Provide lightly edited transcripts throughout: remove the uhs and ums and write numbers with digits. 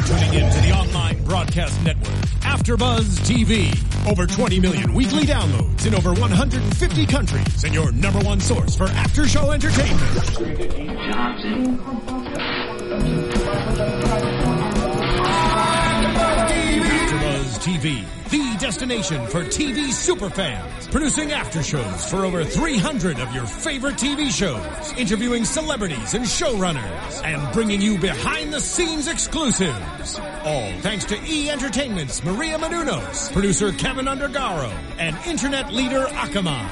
tuning in to the online broadcast network, AfterBuzz TV. Over 20 million weekly downloads in over 150 countries, and your number one source for after-show entertainment. AfterBuzz TV, the destination for TV superfans, producing after shows for over 300 of your favorite TV shows, interviewing celebrities and showrunners, and bringing you behind-the-scenes exclusives. All thanks to E! Entertainment's Maria Menounos, producer Kevin Undergaro, and internet leader Akamai.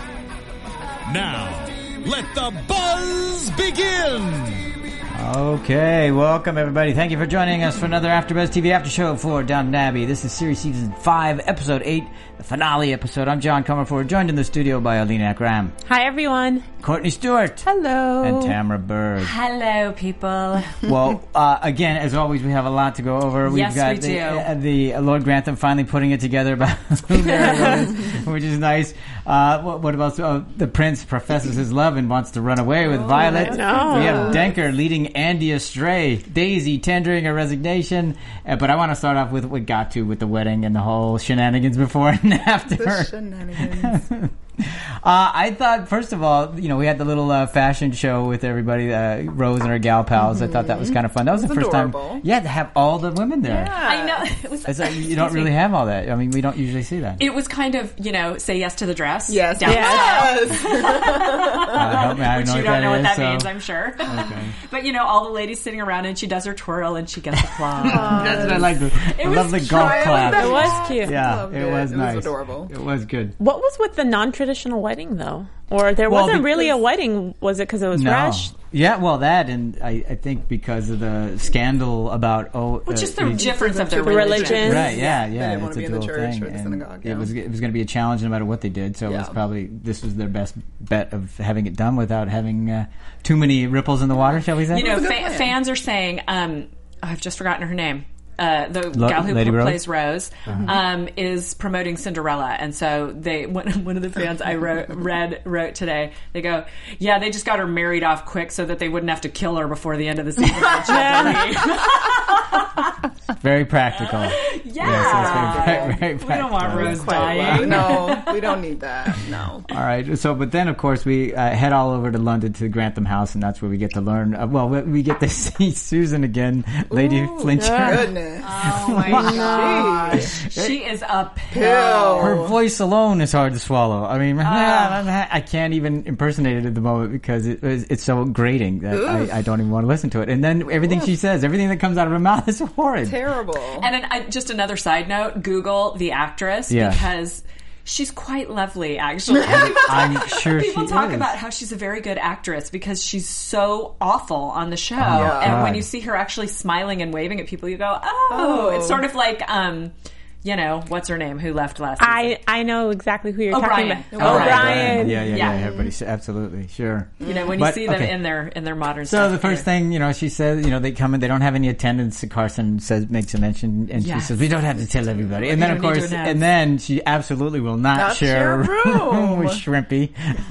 Now, let the buzz begin! Okay, welcome everybody. Thank you for joining us for another AfterBuzz TV After Show for Downton Abbey. This is series season 5, episode 8, the finale episode. I'm John Comerford, joined in the studio by Alina Akram. Hi everyone. Courtney Stewart. Hello. And Tamara Berg. Hello, people. Well, again, as always, we have a lot to go over. We've got the Lord Grantham finally putting it together about who Mary Rose, which is nice. What about the prince professes his love and wants to run away with Violet? No. We have Denker leading Andy astray. Daisy tendering her resignation. But I want to start off with what we got to with the wedding and the whole shenanigans before and after. The shenanigans. I thought, first of all, we had the little fashion show with everybody, Rose and her gal pals. I thought that was kind of fun. That was the first adorable. time. Yeah, to have all the women there. Yeah. I know. It was, It's like, you don't really have all that. I mean, we don't usually see that. It was kind of, say yes to the dress. Yes. Down Yes. Help me, I Which know you what don't know what that is, means, so- I'm sure. Okay. But, all the ladies sitting around and she does her twirl and she gets applause. That's what I like. I love the golf trying clap. that. It was cute. Yeah, Loved it it. was It was nice. adorable. It was good. What was with the non-traditional wedding though? Or there Well, wasn't really a because- wedding, was it because it was rushed? Yeah, well, that, and I think because of the scandal about Which is the difference of their The religion. Right, yeah. They didn't want it's to be a in the dual church thing, or the and synagogue. It was going to be a challenge no matter what they did. So it was Yeah. this was their best bet of having it done without having too many ripples in the water, shall we say? Fans are saying, I've just forgotten her name. The gal who Lady Rose? plays Rose is promoting Cinderella, and so one of the fans I wrote today. They go, yeah, they just got her married off quick so that they wouldn't have to kill her before the end of the season. Very practical. Yeah, Yes, very practical. we don't want Rose Quite dying. well. No, we don't need that. No. All right. So, but then, of course, we head all over to London to Grantham House, and that's where we get to learn. We get to see Susan again, Lady Flincher. Goodness. Oh my gosh, she is a pill. Her voice alone is hard to swallow. I mean, I can't even impersonate it at the moment because it's so grating that I don't even want to listen to it. And then everything she says, everything that comes out of her mouth is horrid. Terrible. And then just another side note: Google the actress because she's quite lovely. Actually, I'm sure people she talk is. about how she's a very good actress because she's so awful on the show. Yeah. And when God. you see her actually smiling and waving at people, you go, "Oh!" It's sort of like, what's her name? Who left last season? I know exactly who you're O'Brien. talking about. O'Brien. Yeah. Everybody, absolutely, sure. When you see them in their modern So stuff. the first thing, she says, they come in, they don't have any attendance. Carson makes a mention, and she says, we don't have to tell everybody. And then, of don't need course, to announce. and then she absolutely will not share a room with Shrimpy.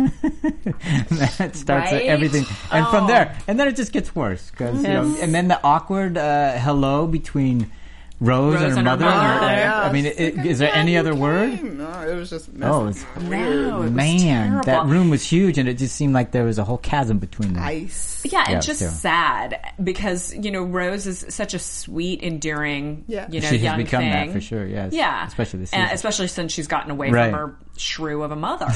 And that starts Right? everything. And from there, and then it just gets worse. And then the awkward hello between Rose and her mother. I mean, is there any other word? No, it was just messy. Oh, it's No, it was man, terrible. that room was huge, and it just seemed like there was a whole chasm between them. Ice. Yeah, and Yeah, just too. sad because Rose is such a sweet, endearing, She has young become thing. that for sure. Yes. Yeah, especially this And season. especially since she's gotten away Right. from her shrew of a mother.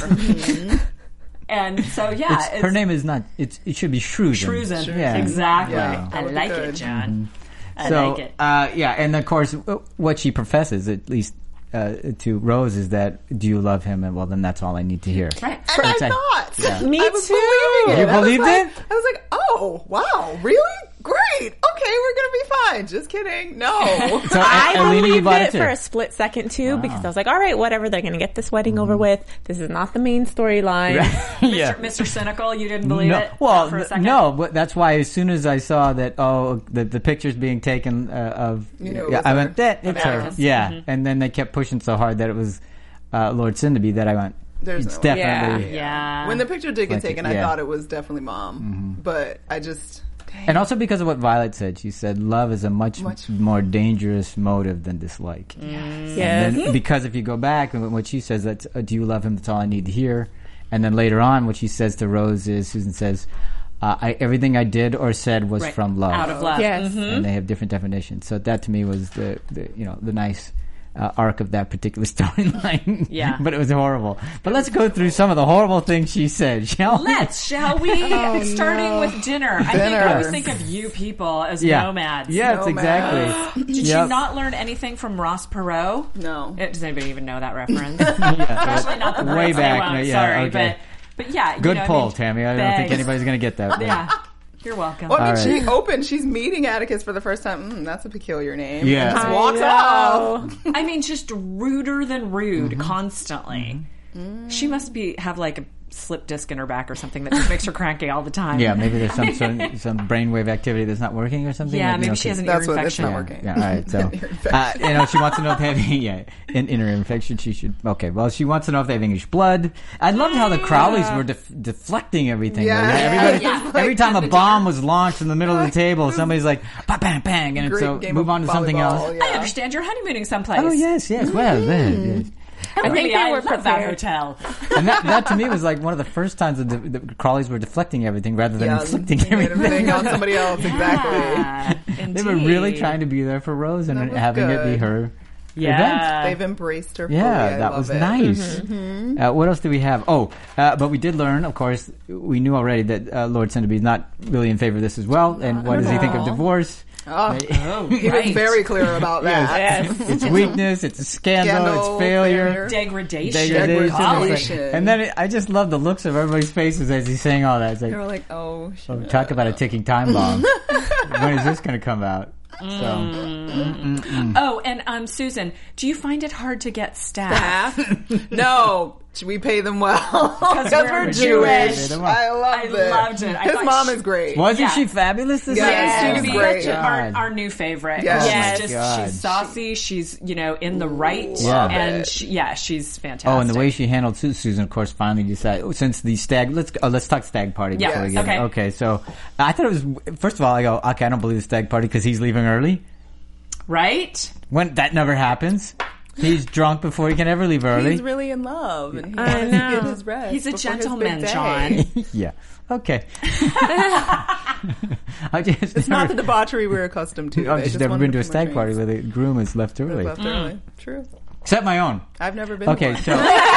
And so, her name is not. It should be Shruzen. Shruzen. Yeah. Exactly. Yeah. I That would be like good. it, John. I So, like it. and of course, what she professes, at least to Rose, is that, do you love him? And well, then that's all I need to hear. Right. And I It's like- thought. Yeah. Me I was too. believing it. You believed it? I was like, oh, wow, really? Great. Okay, we're going to be fine. Just kidding. No. So, I Alina, you believed bought it too? for a split second too because I was like, all right, whatever, they're going to get this wedding over with. This is not the main storyline. yeah. Mr. Cynical, you didn't believe No, it? well, for a second? no, but that's why as soon as I saw that, the pictures being taken of, You knew it was I her. went, it's her. Atticus. Yeah, and then they kept pushing so hard that it was Lord Cinderby that I went, There's it's no way. definitely. Yeah. When the picture did get taken, I yeah. thought it was definitely Mom. But I just And also because of what Violet said. She said love is a much more dangerous motive than dislike. Yes. And then, because if you go back, and what she says, that do you love him? That's all I need to hear. And then later on, what she says to Rose is, Susan says, everything I did or said was from love. Out of love. Yes. And they have different definitions. So that to me was the nice arc of that particular storyline. Yeah. But it was horrible. But let's go through some of the horrible things she said, shall we? Shall we? Starting with dinner. I think I always think of you people as nomads. Yes, exactly. Did you not learn anything from Ross Perot? No. Does anybody even know that reference? Especially not the Way Brits. back. Sorry, okay. but yeah. Good pull, Tammy. I don't think anybody's going to get that. Yeah. You're welcome. Well, I mean, she opened. She's meeting Atticus for the first time. That's a peculiar name. Yeah. And just walks off. I mean, just ruder than rude constantly. She must have like a slip disc in her back or something that just makes her cranky all the time. Yeah, maybe there's some brainwave activity that's not working or something. Yeah, maybe she has an ear infection. That's not working. Yeah, all right. So, she wants to know if they have an inner infection. She should. Okay, well, she wants to know if they have English blood. I loved how the Crowleys were deflecting everything. Yeah. Every time a bomb was launched in the middle of the table, somebody's like, bang, bang, bang, and so move on to something else. Yeah. I understand you're honeymooning someplace. Oh yes. Well, then. Yes. I think they were love that hotel. And that to me was like one of the first times that the Crawleys were deflecting everything rather than inflicting everything on somebody else. Exactly. They were really trying to be there for Rose and having it be her event. They've embraced her fully. Yeah, that was nice. What else do we have? But we did learn, of course, we knew already that Lord Centerby is not really in favor of this as well. And what does he think of divorce? He was very clear about that. Yes. It's weakness, it's a scandal, it's failure. Degradation. And then I just love the looks of everybody's faces as he's saying all that. It's like, they were like, talk about a ticking time bomb. When is this going to come out? Oh, and Susan, do you find it hard to get staff? No. We pay them well because we're Jewish. I loved it. His mom is great. Wasn't she fabulous? Yes, she's great. Our new favorite. Yes. She's saucy. She's in the right, and she's fantastic. Oh, and the way she handled Susan, of course, finally decided since the stag. Let's talk stag party before we get it. Okay, so I thought it was first of all I go okay, I don't believe the stag party because he's leaving early. Right? When that never happens. He's drunk before he can ever leave early. He's really in love. And he wants to get his rest. He's a gentleman, John. Yeah. Okay. It's not the debauchery we're accustomed to. I've just never been to a stag party where the groom is left early. True. Except my own. I've never been. Okay, so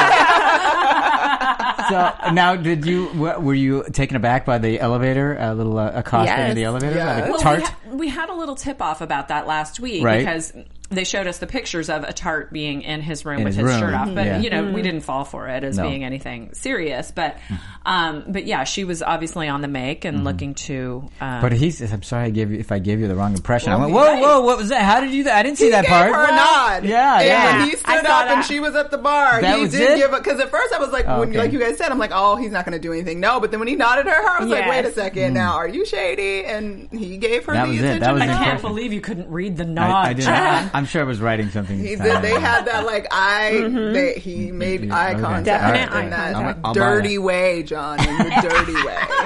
now, were you taken aback by the elevator? A little accosting in the elevator? Yes. Like a tart? We had a little tip off about that last week because they showed us the pictures of a tart being in his room with his shirt off, but we didn't fall for it as being anything serious. But yeah, she was obviously on the make and looking to. But I'm sorry if I gave you the wrong impression. I went, whoa, what was that? How did you do that? I didn't see that part. He gave her a nod. Yeah. When he stood up and she was at the bar, he did give it because at first I was like, like you guys said, I'm like, oh, he's not going to do anything. No, but then when he nodded her, I was like, wait a second, now are you shady? And he gave her the attention. I can't believe you couldn't read the nod. I'm sure I was writing something. He did. They had that like he made eye contact in that dirty way, John, in the dirty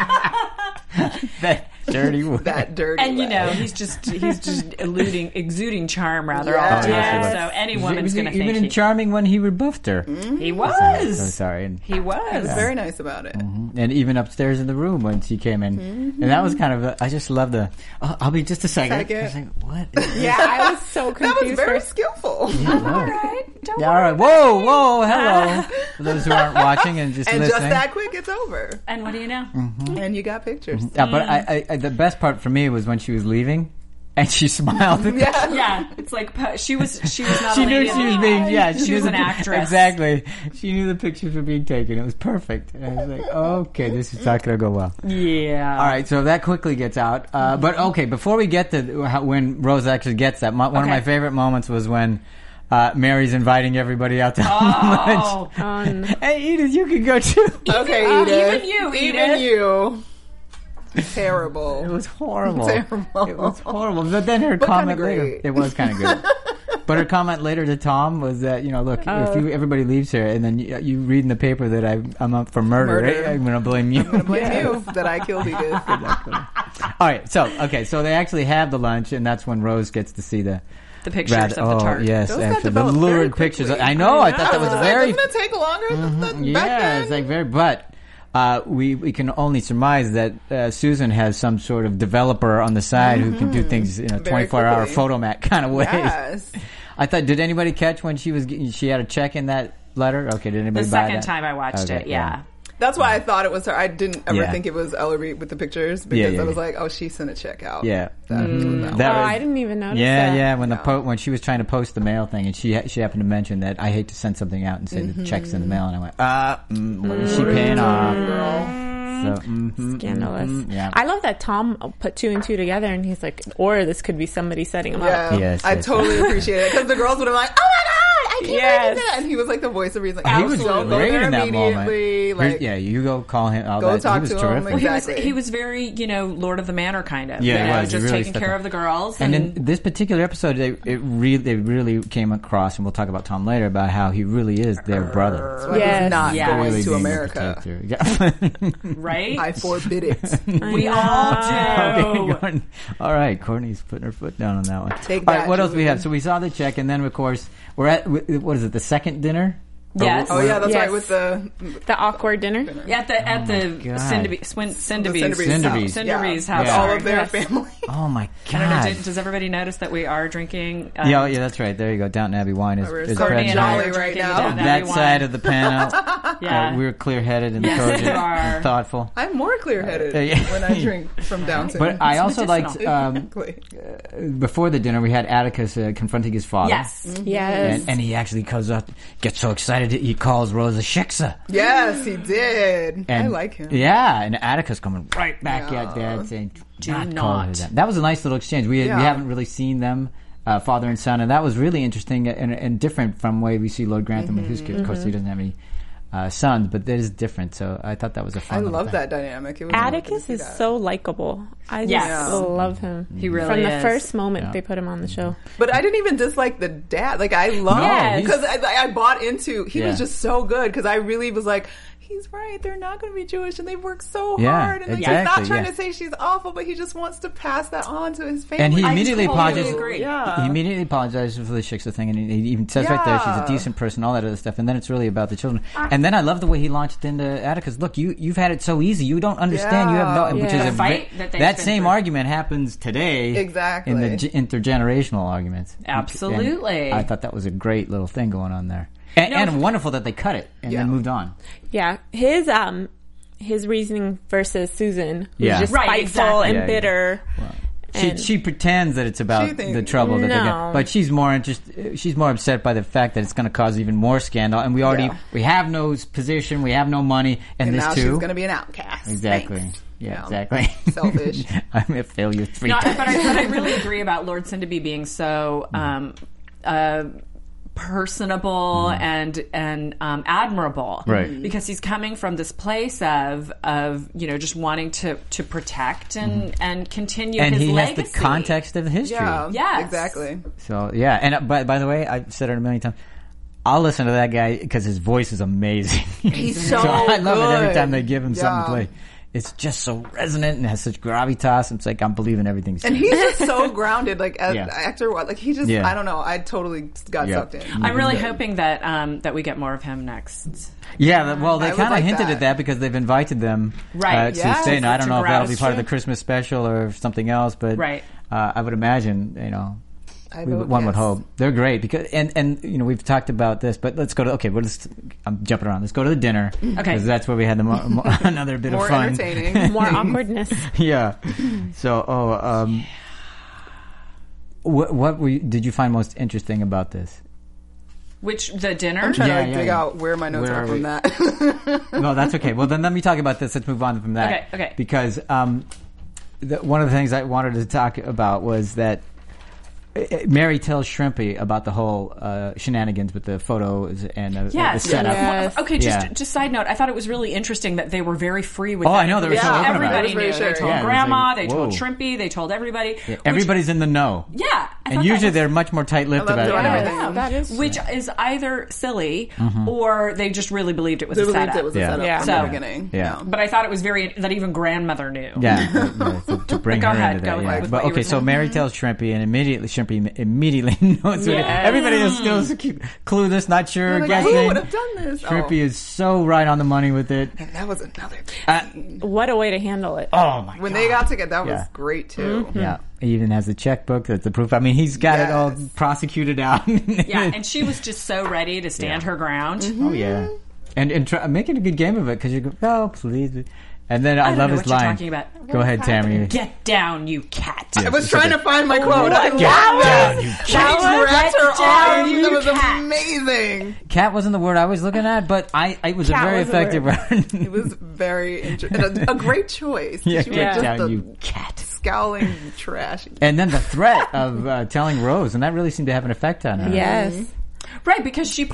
way. That dirty way. That dirty and way. he's just exuding charm rather all the time. So any woman's going to think even charming when he rebuffed her. He was. So sorry. He was. He was very nice about it. And even upstairs in the room when she came in, and that was kind of. I just love the. I'll be just a second. I was like, what? I was so confused. That was very skillful. Yeah, all right. Don't worry. All right. Whoa, hello. For those who aren't watching and just listening. And just that quick, it's over. And what do you know? And you got pictures. Yeah, but I the best part for me was when she was leaving. And she smiled at them. Yeah, it's like she was not. She knew she was being. Yeah, she was an actress. Exactly. She knew the pictures were being taken. It was perfect. And I was like, okay, this is not going to go well. Yeah. All right, so that quickly gets out. But okay, before we get to when Rose actually gets that, one of my favorite moments was when. Mary's inviting everybody out to lunch. Hey, Edith, you can go too. Okay, Edith. Even you. Terrible. It was horrible. Terrible. It was horrible. But then her comment later, it was kind of good. But her comment later to Tom was that, look, if everybody leaves here and then you read in the paper that I'm up for murder. I'm going to blame you. I'm going to blame you that I killed Edith. All right. So they actually have the lunch, and that's when Rose gets to see the pictures of the tart. Yes, after the lurid pictures. I know. I thought that was very. Doesn't it take longer than back then? It's like very. But we can only surmise that Susan has some sort of developer on the side who can do things in a 24-hour photomat kind of way. Yes. I thought. Did anybody catch when she had a check in that letter? Okay. Did anybody? The buy second time I watched it. Yeah. That's why I thought it was her. I didn't ever think it was Ellery with the pictures because I was like, oh, she sent a check out. Yeah. I didn't even notice that. Yeah. When she was trying to post the mail thing, and she happened to mention that I hate to send something out and say the check's in the mail, and I went, what is she paying off? So, scandalous. Yeah. I love that Tom put 2 and 2 together, and he's like, or this could be somebody setting him up. Yes, I totally appreciate it because the girls would have been like, oh my God, I can't believe that. And he was like the voice of reason. He was great in that moment. Like, you go call him. Go talk to him. Terrific. Exactly. He was very, Lord of the Manor kind of. Yeah, he was. Just really taking care of the girls. And in this particular episode, they really came across, and we'll talk about Tom later, about how he really is their brother. So he's not going really to America. Right? I forbid it. We all do. All right, Courtney's putting her foot down on that one. Take all that, right, what else Julian. we have? So we saw the check, and then, of course, we're at, what is it, the second dinner? Yes. Oh yeah, that's right. With the awkward dinner at the Cinderby's house. Yeah. All of their family. Oh my God! I don't know, does everybody notice that we are drinking? Yeah, that's right. There you go. Downton Abbey wine is Courtney and I are right now. That side of the panel. We're clear-headed and cogent and thoughtful. I'm more clear-headed when I drink from Downton. But I also liked before the dinner we had Atticus confronting his father. Yes. And he actually gets so excited he calls Rose a shiksa. Yes, he did. And, I like him. Yeah, and Atticus coming right back at Dad saying, "Do not." That was a nice little exchange. We haven't really seen them, father and son, and that was really interesting and different from the way we see Lord Grantham and Huskett. Of course, he doesn't have any sons, but that is different. So I thought that was a fun. I love that dynamic. Atticus is so likable. I just love him. He really from is. the first moment they put him on the show. But I didn't even dislike the dad. Like I love because I bought into. He was just so good because I really was like, he's right. They're not going to be Jewish, and they work so hard. And he's not trying to say she's awful, but he just wants to pass that on to his family. And he immediately apologizes. Yeah. He immediately apologizes for the shiksa thing, and he even says right there she's a decent person, all that other stuff. And then it's really about the children. And then I love the way he launched into Atticus. Look, you've had it so easy. You don't understand. You have no. Which is a fight that same argument happens today. Exactly. In the intergenerational arguments. Absolutely. And I thought that was a great little thing going on there. And wonderful that they cut it and then moved on. Yeah, his reasoning versus Susan, who's just spiteful and bitter. Well, she pretends that it's about the trouble that they get, but she's more interested. She's more upset by the fact that it's going to cause even more scandal. And we have no position, we have no money, and this now too. She's going to be an outcast. Exactly. Thanks. Yeah, exactly. Selfish. I'm a failure 3 times. But I really agree about Lord Cinderby being so personable and admirable, right? Because he's coming from this place of just wanting to protect and continue and his legacy. And he has the context of the history. Yeah, exactly. So and by the way, I've said it a million times. I'll listen to that guy because his voice is amazing. He's so I love good. it every time they give him something to play. It's just so resonant and has such gravitas. It's like I'm believing everything. And he's just so grounded, like as an actor. Like he just, I don't know. I totally got sucked in. I'm really hoping that we get more of him next. Yeah, well, they kind of hinted at that because they've invited them to stay. Now, I don't know if that'll be part of the Christmas special or something else, but I would imagine, one would hope. They're great because and we've talked about this, but let's go to I'm jumping around. Let's go to the dinner because that's where we had another bit more of fun, entertaining, more awkwardness. Yeah. So what did you find most interesting about this? The dinner? I'm trying to dig out where my notes are from that. No, that's okay. Well, then let me talk about this. Let's move on from that. Okay. Because one of the things I wanted to talk about was that Mary tells Shrimpy about the whole shenanigans with the photos and the setup. Yes. Okay, just side note. I thought it was really interesting that they were very free with that. I know. They were so open everybody about it. Knew. They told Grandma, they told Shrimpy, they told everybody. Yeah, everybody's in the know. Yeah, And usually they're much more tight-lipped about everything. Yeah, that is which is either silly or they just really believed it was a setup. It was a setup from the beginning. Yeah. But I thought it was that even grandmother knew. Yeah, to bring her into that. But okay, so Mary tells Shrimpy, and Shrimpy immediately knows what everybody is still clueless, not sure, guessing. Who would have done this? Shrimpy is so right on the money with it. And that was another what a way to handle it. Oh my god. When they got together, that was great too. Yeah. He even has the checkbook. That's the proof. I mean, he's got it all prosecuted out. Yeah, and she was just so ready to stand her ground. Oh, yeah. And making a good game of it, because you go, oh, please. And then I love his line. You're talking about. Go ahead, Tammy. Get down, you cat. I was trying to find my quote. Get down, you cat. That was amazing. Cat wasn't the word I was looking at, but it was a very effective word. It was very interesting. A great choice. Yeah, get down, you cat. Scowling trash. And then the threat of telling Rose, and that really seemed to have an effect on her. Yes. Right, because she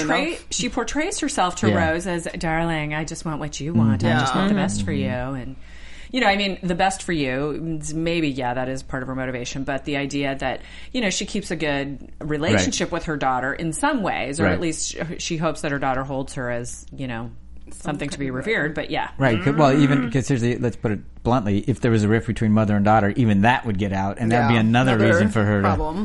portrays herself to Rose as, darling, I just want what you want. I just want the best for you. And, I mean, the best for you, maybe, that is part of her motivation. But the idea that, she keeps a good relationship with her daughter in some ways, or at least she hopes that her daughter holds her as, something to be revered. But right. Well, even because let's put it bluntly, if there was a rift between mother and daughter, even that would get out, and that would be another reason for her problem.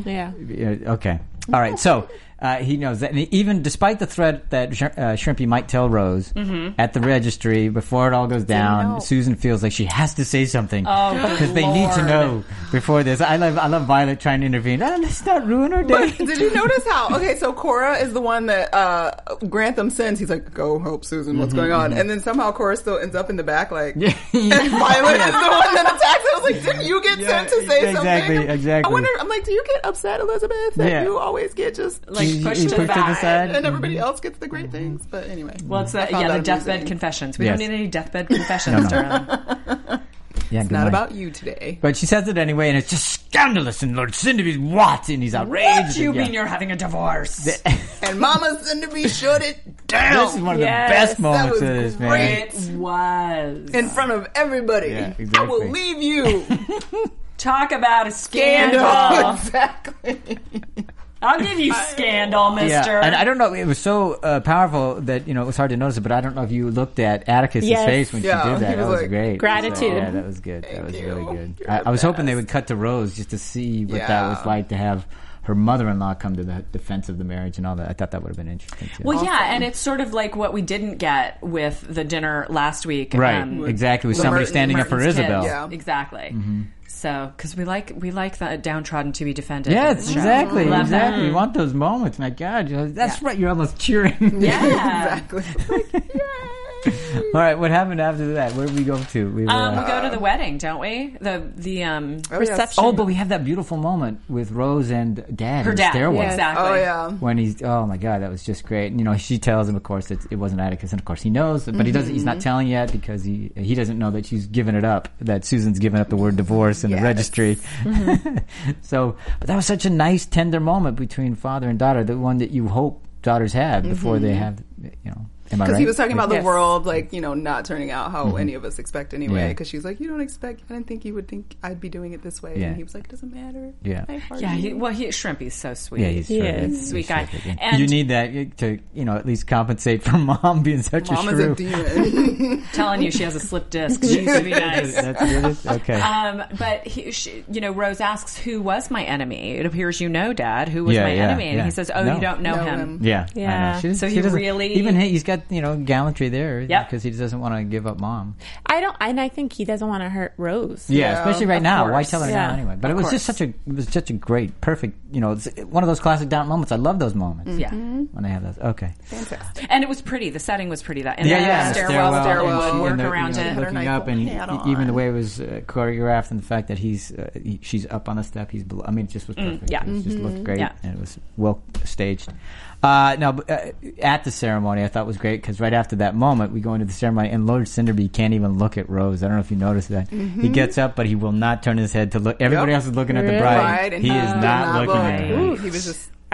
Okay. All right. So he knows that, and even despite the threat that Shrimpy might tell Rose at the registry before it all goes down, Susan feels like she has to say something because they need to know before this. I love Violet trying to intervene. Let's not ruin her day. But did you notice how? Okay, so Cora is the one that Grantham sends. He's like, "Go help Susan. What's going on?" And then somehow Cora still ends up in the back, like, and Violet is the one that attacks. I was like, "Didn't you get sent to say something?" Exactly. I wonder. I'm like, do you get upset, Elizabeth, that you always get just like pushed to the side, and everybody else gets the great things? But anyway, well, it's the deathbed confessions. We don't need any deathbed confessions, darling. Yeah, it's not about you today. But she says it anyway, and it's just scandalous. And Lord Cinderby's what? And he's outraged. What do you mean you're having a divorce? And Mama Cinderby shut it down. This is one of the best moments of this, man. It was. In front of everybody. Yeah, exactly. I will leave you. Talk about a scandal. Exactly. I'll give you scandal, mister. Yeah. And I don't know, it was so powerful that, it was hard to notice it, but I don't know if you looked at Atticus' face when she did that. That was great. Gratitude. Yeah, that was good. That was really good. I was hoping they would cut to Rose just to see what that was like to have her mother-in-law come to the defense of the marriage and all that. I thought that would have been interesting, too. Well, and it's sort of like what we didn't get with the dinner last week. Right, exactly, with somebody standing up for Isabel. Yeah. Exactly. Mm-hmm. So, because we like the downtrodden to be defended. Yes, exactly. We want those moments. My God, that's right. You're almost cheering. Yeah, exactly. All right, what happened after that? Where did we go to? We go to the wedding, don't we? The reception. Oh, but we have that beautiful moment with Rose and Dad. Her in dad, the stairwell. exactly. Oh yeah. When oh my God, that was just great. And, she tells him, of course, it wasn't Atticus, and of course he knows, but he doesn't. He's not telling yet because he doesn't know that she's given it up. That Susan's given up the word divorce in the registry. So, but that was such a nice, tender moment between father and daughter. The one that you hope daughters have before they have, Because he was talking about the world, not turning out how any of us expect anyway. Because she's like, you don't expect, I didn't think you would think I'd be doing it this way. Yeah. And he was like, it doesn't matter. Yeah. Shrimpy's so sweet. Yeah, he's a sweet guy. And you need that to, at least compensate for Mom being such a shrew. Mom is a demon. Telling you she has a slip disc. She's to be nice. That's good. Okay. But Rose asks, who was my enemy? It appears you know, Dad, who was my enemy. And he says, you don't know him. Yeah. Yeah. So he really... Even he's got, gallantry there because he doesn't want to give up Mom. I think he doesn't want to hurt Rose. Yeah, especially right now. Why tell her now anyway? But it was just such a great, perfect, it's one of those classic down moments. I love those moments. Yeah. When they have those. Okay. Fantastic. And it was pretty. The setting was pretty. That stairwell would work around it. Looking up, and even the way it was choreographed, and the fact that she's up on the step, he's below. I mean, it just was perfect. It just looked great, and it was well staged. Now, at the ceremony, I thought was great because right after that moment, we go into the ceremony, and Lord Cinderby can't even look at Rose. I don't know if you noticed that. He gets up, but he will not turn his head to look. Everybody else is looking at the bride. And he is not looking at her. He was just...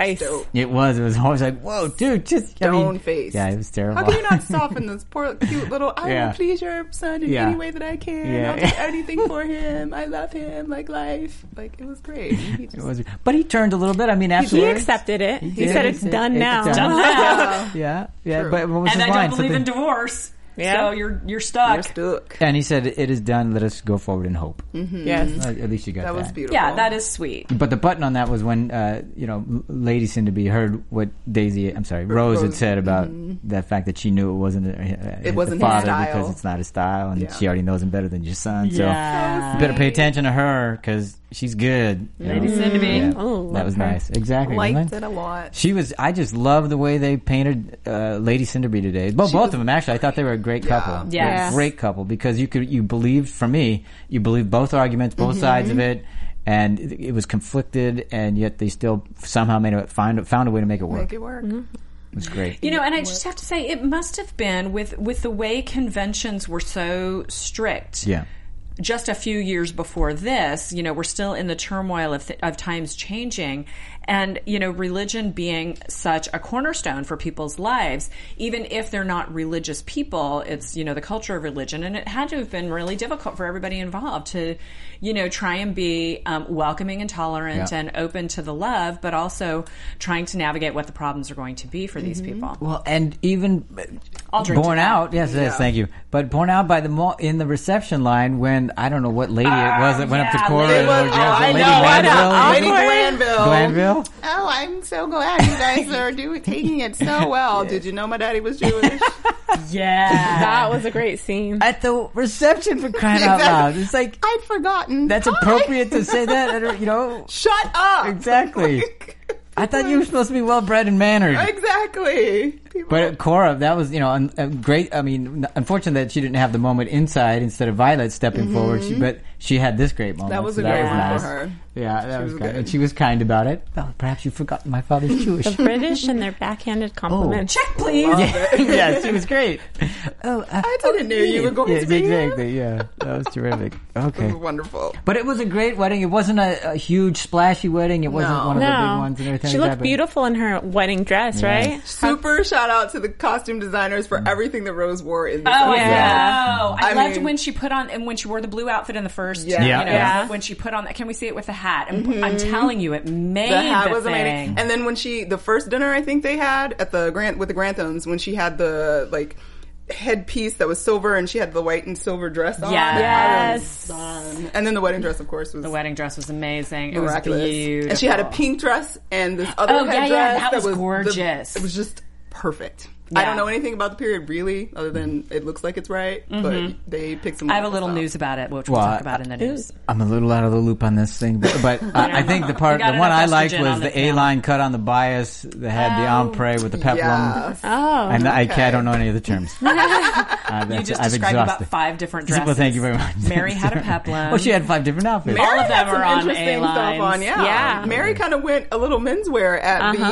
ice. Dope. It was always like, whoa, dude, just stone face. Yeah, it was terrible. How can you not soften this poor, cute little? I will please your son in any way that I can. I'll do anything for him. I love him like life. Like it was great. But he turned a little bit. I mean, afterwards, he accepted it. He said it's done now. Done now. Yeah. But what was and his I line? don't believe in divorce. Yeah. So you're stuck. You're stuck. And he said, "It is done. Let us go forward in hope." Mm-hmm. Yes. At least you got that. That was beautiful. Yeah, that is sweet. But the button on that was when Lady Cinderby heard what Rose had said about that fact that she knew it wasn't his father style because it's not his style, and she already knows him better than your son. Yeah. So you better pay attention to her because she's good. Lady Cinderby. Yeah. That was nice. Exactly. Liked it a lot. She was. I just love the way they painted Lady Cinderby today. Both of them actually. I thought they were a great couple. Yeah. Great couple because you believed. For me, you believed both arguments, both sides of it, and it was conflicted, and yet they still somehow found a way to make it work. Mm-hmm. It was great. And I just have to say, it must have been with the way conventions were so strict. Yeah. Just a few years before this, we're still in the turmoil of times changing. And, religion being such a cornerstone for people's lives, even if they're not religious people, it's, the culture of religion. And it had to have been really difficult for everybody involved to, try and be welcoming and tolerant and open to the love, but also trying to navigate what the problems are going to be for these people. Well, and even borne out, yes, thank you. But borne out by in the reception line when, I don't know what lady it was that went up to Cora. Lady Glanville. Glanville? Oh, I'm so glad you guys are taking it so well. Did you know my daddy was Jewish? Yeah. That was a great scene. At the reception, for crying out loud. It's like, I'd forgotten. That's appropriate to say that, Shut up! Exactly. I thought you were supposed to be well-bred and mannered. Exactly. But Cora, that was, great. I mean, unfortunate that she didn't have the moment inside instead of Violet stepping forward. But she had this great moment. That was a great one for her. Yeah, that was good. And she was kind about it. Oh, perhaps you've forgotten my father's Jewish. The British and their backhanded compliments. Check, please. Yeah, she was great. I didn't know you were going to be exactly, yeah. That was terrific. Okay. It was wonderful. But it was a great wedding. It wasn't a huge, splashy wedding. It wasn't one of the big ones and everything. She looked beautiful in her wedding dress, right? Super shout out to the costume designers for everything that Rose wore in this. I loved when she put on, and when she wore the blue outfit in the first, when she put on that, can we see it with the hat? And I'm telling you, it made the hat was amazing. And then when the first dinner I think they had at the with the Granthams, when she had the headpiece that was silver and she had the white and silver dress on. Yes. And then the wedding dress, of course, was... The wedding dress was amazing. Miraculous. It was beautiful. And she had a pink dress and this other headdress. That was gorgeous. It was just perfect. Yeah. I don't know anything about the period really, other than it looks like it's right, but they picked some... I have a little news about it, which we'll talk about in the news. I'm a little out of the loop on this thing, but I think the one I liked was the A-line cut on the bias that had the emprunt with the peplum. Yes. Oh, and I don't know any of the terms. You just described about 5 different dresses. Well, thank you very much. Mary had a peplum. Well, she had 5 different outfits. Mary all of them are on A-lines. Yeah. Mary kind of went a little menswear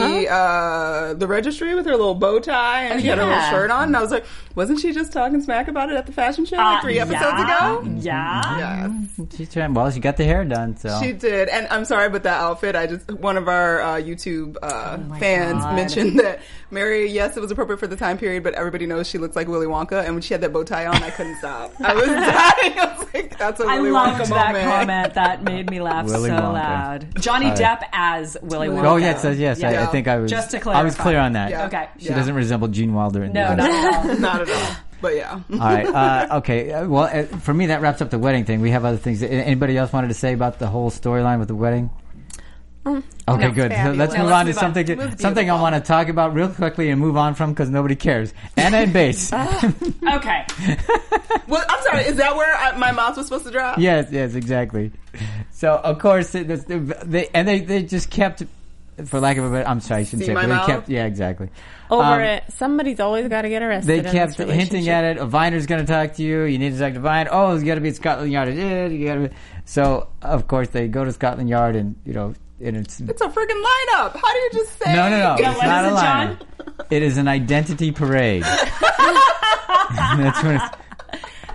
at the registry with her little bow tie, and she had a little shirt on, and I was like, wasn't she just talking smack about it at the fashion show 3 episodes ago? Yeah. She's trying. Well, she got the hair done, so she did. And I'm sorry, but that outfit, one of our YouTube fans mentioned that Mary, yes, it was appropriate for the time period, but everybody knows she looks like Willy Wonka, and when she had that bow tie on, I couldn't stop. I was dying. I was like, that's a Willy Wonka moment. I loved that comment. That made me laugh so loud. Johnny Depp as Willy Wonka. Oh, yes. I think I was. Just to clarify. I was clear on that. Yeah. Okay. She doesn't resemble Gene Wilder. No, not at all. Not at all. But yeah. All right. Okay. Well, for me, that wraps up the wedding thing. We have other things. Anybody else wanted to say about the whole storyline with the wedding? Okay, good. So let's move on to something I want to talk about real quickly and move on from because nobody cares. Anna and Bass. Okay. Well, I'm sorry. Is that where my mouth was supposed to drop? Yes, exactly. So of course they just kept, for lack of a better, I'm sorry, I shouldn't say, but they kept. Yeah, exactly. Over it. Somebody's always got to get arrested. They kept hinting at it. Viner's going to talk to you. You need to talk to Viner. Oh, it's got to be at Scotland Yard. So of course they go to Scotland Yard and it's a freaking lineup. How do you just say? No. It's not a lineup. It is an identity parade. That's what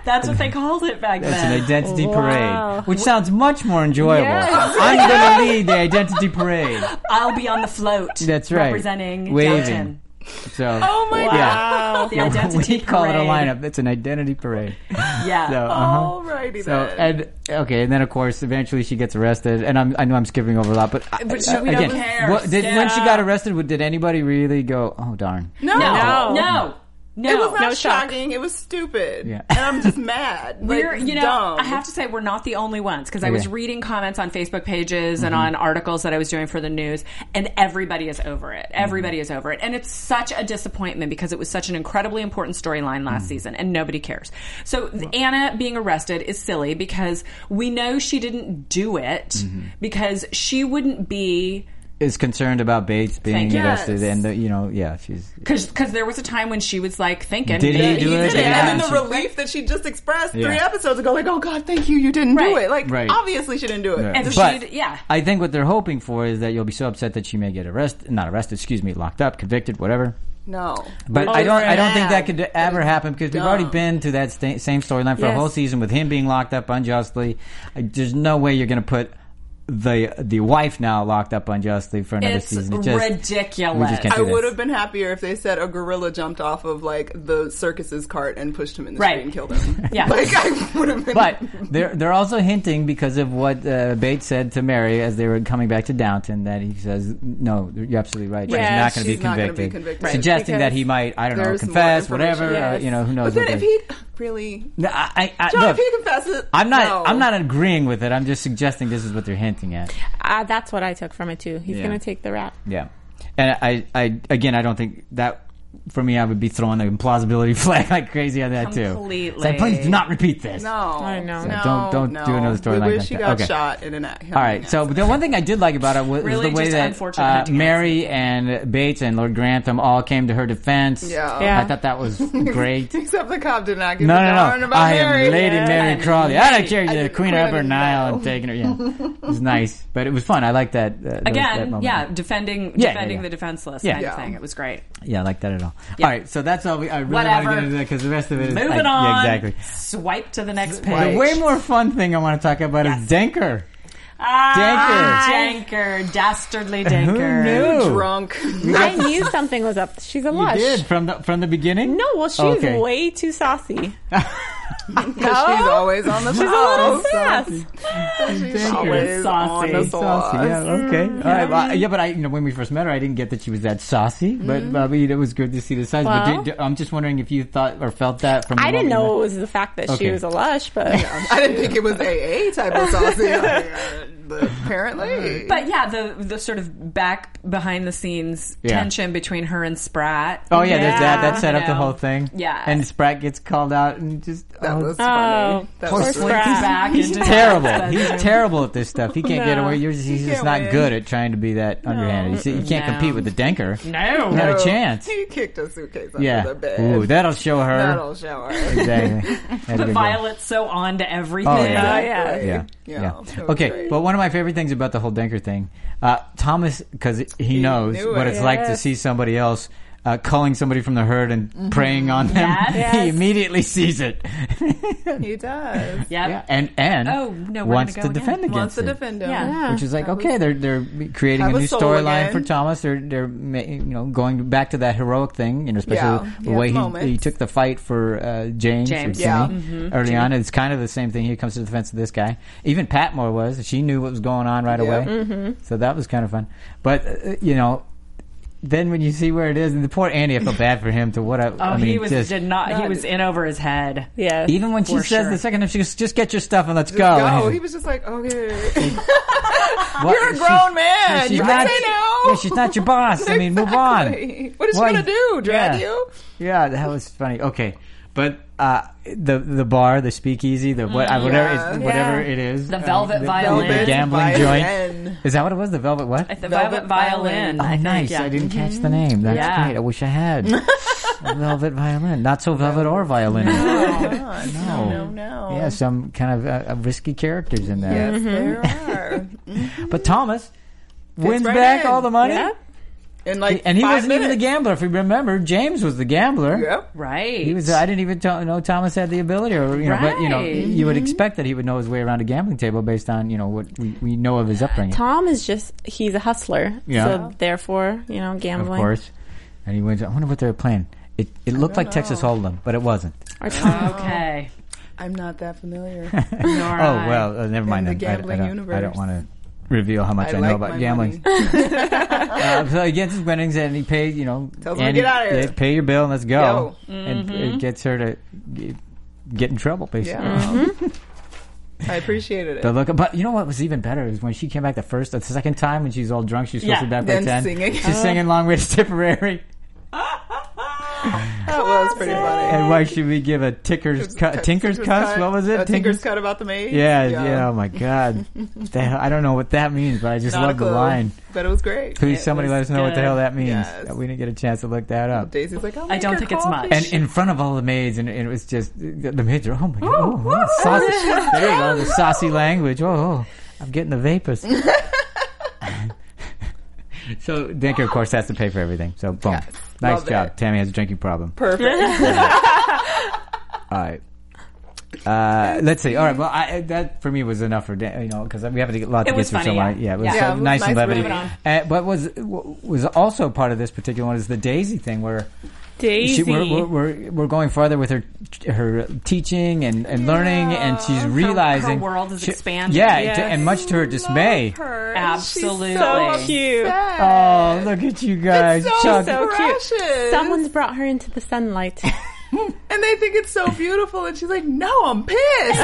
That's what they called it back then. That's an identity parade, which sounds much more enjoyable. Yes. I'm going to lead the identity parade. I'll be on the float. That's right. Representing waving. Downton. So, oh my God. The identity we call parade. it a lineup. It's an identity parade. Yeah. So, alrighty then. And then of course eventually she gets arrested, and I know I'm skipping over a lot, but we don't care. When she got arrested, did anybody really go, oh darn? No. It was not shocking. It was stupid. Yeah. And I'm just mad. We're, dumb. I have to say, we're not the only ones, because I was reading comments on Facebook pages and on articles that I was doing for the news, and everybody is over it. Everybody is over it. And it's such a disappointment because it was such an incredibly important storyline last season, and nobody cares. So Anna being arrested is silly because we know she didn't do it because she wouldn't be... is concerned about Bates being arrested, and she's because there was a time when she was like thinking, did he do it? And then the relief that she just expressed 3 episodes ago, like, oh God, thank you didn't do it. Like, obviously she didn't do it. And but I think what they're hoping for is that you'll be so upset that she may get locked up, convicted, whatever. No, but I don't think that could ever happen because we've already been to that same storyline for a whole season with him being locked up unjustly. There's no way you're going to put the wife now locked up unjustly for another season. It's ridiculous. I would have been happier if they said a gorilla jumped off of like the circus's cart and pushed him in the street and killed him. Yeah, like I would have been. But they're also hinting because of what Bates said to Mary as they were coming back to Downton that he says, "No, you're absolutely right. She's not going to be convicted," suggesting that he might, I don't know, confess, whatever. Who knows? But then if he really, John, if he confesses, I'm not agreeing with it. I'm just suggesting this is what they're hinting at. That's what I took from it too. He's going to take the rap. Yeah, and I don't think that. For me, I would be throwing the implausibility flag like crazy on that too. Completely. So please do not repeat this. No, I know. So don't do another story like that. She got shot in an accident. All right. So the one thing I did like about it was the way that Mary and Bates and Lord Grantham all came to her defense. Yeah. I thought that was great. Except the cop did not give a darn about I Mary. am Lady Mary Crawley. I don't care. The Queen of Nile and taking her. Yeah, it was nice, but it was fun. I like that. Again, defending the defenseless kind of thing. It was great. Yeah, I like that at all. All right, so that's all I really want to get into that because the rest of it is... Moving on. Yeah, exactly. Swipe to the next page. The way more fun thing I want to talk about is Denker. Denker. Dastardly Denker. Who knew? Drunk. I knew something was up. She's a lush. You did? From the beginning? No, well, she's way too saucy. She's always on the sauce. She's a little sass. She's always saucy. On the sauce. Yeah, okay. All right. Well, but when we first met her, I didn't get that she was that saucy. But it was good to see the size. Well, but I'm just wondering if you thought or felt that from. I didn't know it was the fact that she was a lush, but I didn't think it was AA type of saucy. Apparently. But yeah, the sort of back behind the scenes tension between her and Spratt. Oh yeah, there's that set up the whole thing. Yeah. And Spratt gets called out and just that was funny. That was Spratt. He's terrible. He's terrible at this stuff. He can't get away. He's just not good at trying to be that underhanded. You can't compete with the Denker. No. Not a chance. He kicked a suitcase under the bed. Ooh, that'll show her. Exactly. But Violet's so on to everything. Oh, yeah. Okay, but one of my favorite things about the whole Denker thing, Thomas, because he knows what it's like to see somebody else culling somebody from the herd and preying on them. He immediately sees it. He does. Yeah. And wants to defend against him. Yeah. Which is like, okay, they're creating a new storyline for Thomas. They're going back to that heroic thing, especially the way he took the fight for James or Jimmy early on. It's kind of the same thing. He comes to the defense of this guy. Even Patmore was. She knew what was going on right away. Mm-hmm. So that was kind of fun. But, then when you see where it is, and the poor Andy, I felt bad for him. He was in over his head. Yeah. Even when she says the second time, she goes, "Just get your stuff and let's go." Oh, he was just like, "Okay, you're a grown man. You can say no." Yeah, she's not your boss. Exactly. I mean, move on. What is she gonna do? Drag you? Yeah, that was funny. Okay, but the bar, the speakeasy, whatever it is, the Velvet Violin, the gambling joint. Is that what it was? The Velvet what? The Velvet Violin. Oh, nice! I didn't catch the name. That's great. I wish I had. Velvet Violin, not so velvet or violin. No. Yeah, some kind of risky characters in there. Yes, there are. But Thomas wins back all the money. Yeah. in like and he 5 wasn't minutes. even the gambler. If you remember, James was the gambler. Yep. Right. He was. I didn't even know Thomas had the ability, or but you would expect that he would know his way around a gambling table based on what we know of his upbringing. Tom is he's a hustler, so therefore gambling. Of course, and he wins. I wonder what they were playing. It looked like Texas Hold'em, but it wasn't. Okay. I'm not that familiar. Never mind. In the gambling universe. I don't want to reveal how much I know about gambling. So he gets his winnings and he pays, tells him to get out of here. Pay your bill and let's go. And it gets her to get in trouble, basically. Yeah. I appreciated it. But you know what was even better is when she came back the second time when she's all drunk, she's supposed to be back by 10. Singing. She's singing Long Way to Tipperary. That was pretty funny. And why should we give a Tinker's Cuss? What was it? Tinker's Cut about the maid? Yeah. Oh my God. I don't know what that means, but I just love the line. But it was great. Please, somebody let us know what the hell that means. Yes. We didn't get a chance to look that up. Daisy's like, I don't think it's much. And in front of all the maids, and it was just the maids are, oh my God, saucy. There you go, the saucy language. Oh, I'm getting the vapors. So Dinker, of course, has to pay for everything. So boom, nice job. Tammy has a drinking problem. Perfect. All right. Let's see. All right. Well, that for me was enough for because we have a lot to get through. Funny, it was so nice and levity. But was also part of this particular one is the Daisy thing where. Daisy. We're going farther with her teaching and learning, and she's realizing her world is expanding. And much to her dismay. Absolutely, she's so cute. Oh, look at you guys! It's so cute. Someone's brought her into the sunlight. And they think it's so beautiful, and she's like, "No, I'm pissed.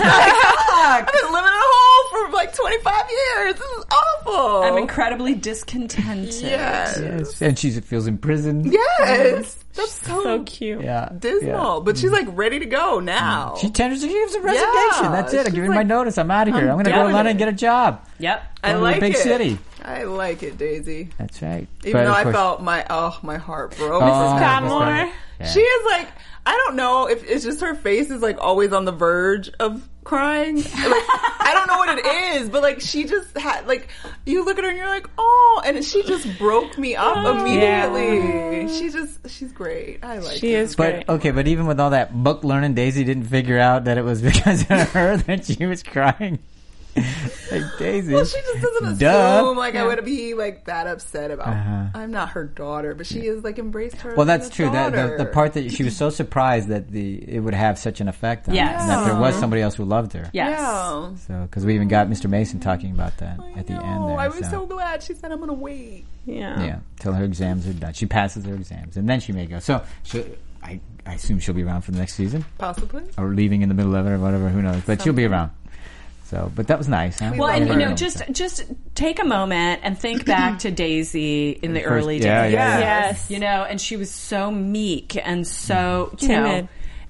I've been living in a hole for like 25 years. This is awful. I'm incredibly discontented." Yes. And she feels imprisoned. Yes, that's so cute. Yeah, dismal. But she's like ready to go now. She gives a resignation. That's it. I'm giving my notice. I'm out of here. I'm going to go to London and get a job. Yep, I like a big city. I like it, Daisy. That's right. Even though I felt my heart broke. Mrs. Patmore. She is like, I don't know if it's just her face is like always on the verge of crying. Like, I don't know what it is, but like she just had like, you look at her and you're like, oh, and she just broke me up immediately. Yeah. She's great. I like she is great. But even with all that book learning, Daisy didn't figure out that it was because of her that she was crying. Like Daisy. Well, she just doesn't assume I would be like that upset about. I'm not her daughter, but she is like embraced her. Well, that's true. The part that she was so surprised that it would have such an effect on her, and that there was somebody else who loved her. Yes. Yeah. So because we even got Mr. Mason talking about that at the end. There, I was so glad she said I'm going to wait. Yeah. Till her exams are done. She passes her exams, and then she may go. So I assume she'll be around for the next season, possibly, or leaving in the middle of it, or whatever. Who knows? But she'll be around. So, but that was nice. Huh? Well, and just take a moment and think back to Daisy in the early days. Yes. And she was so meek and so timid.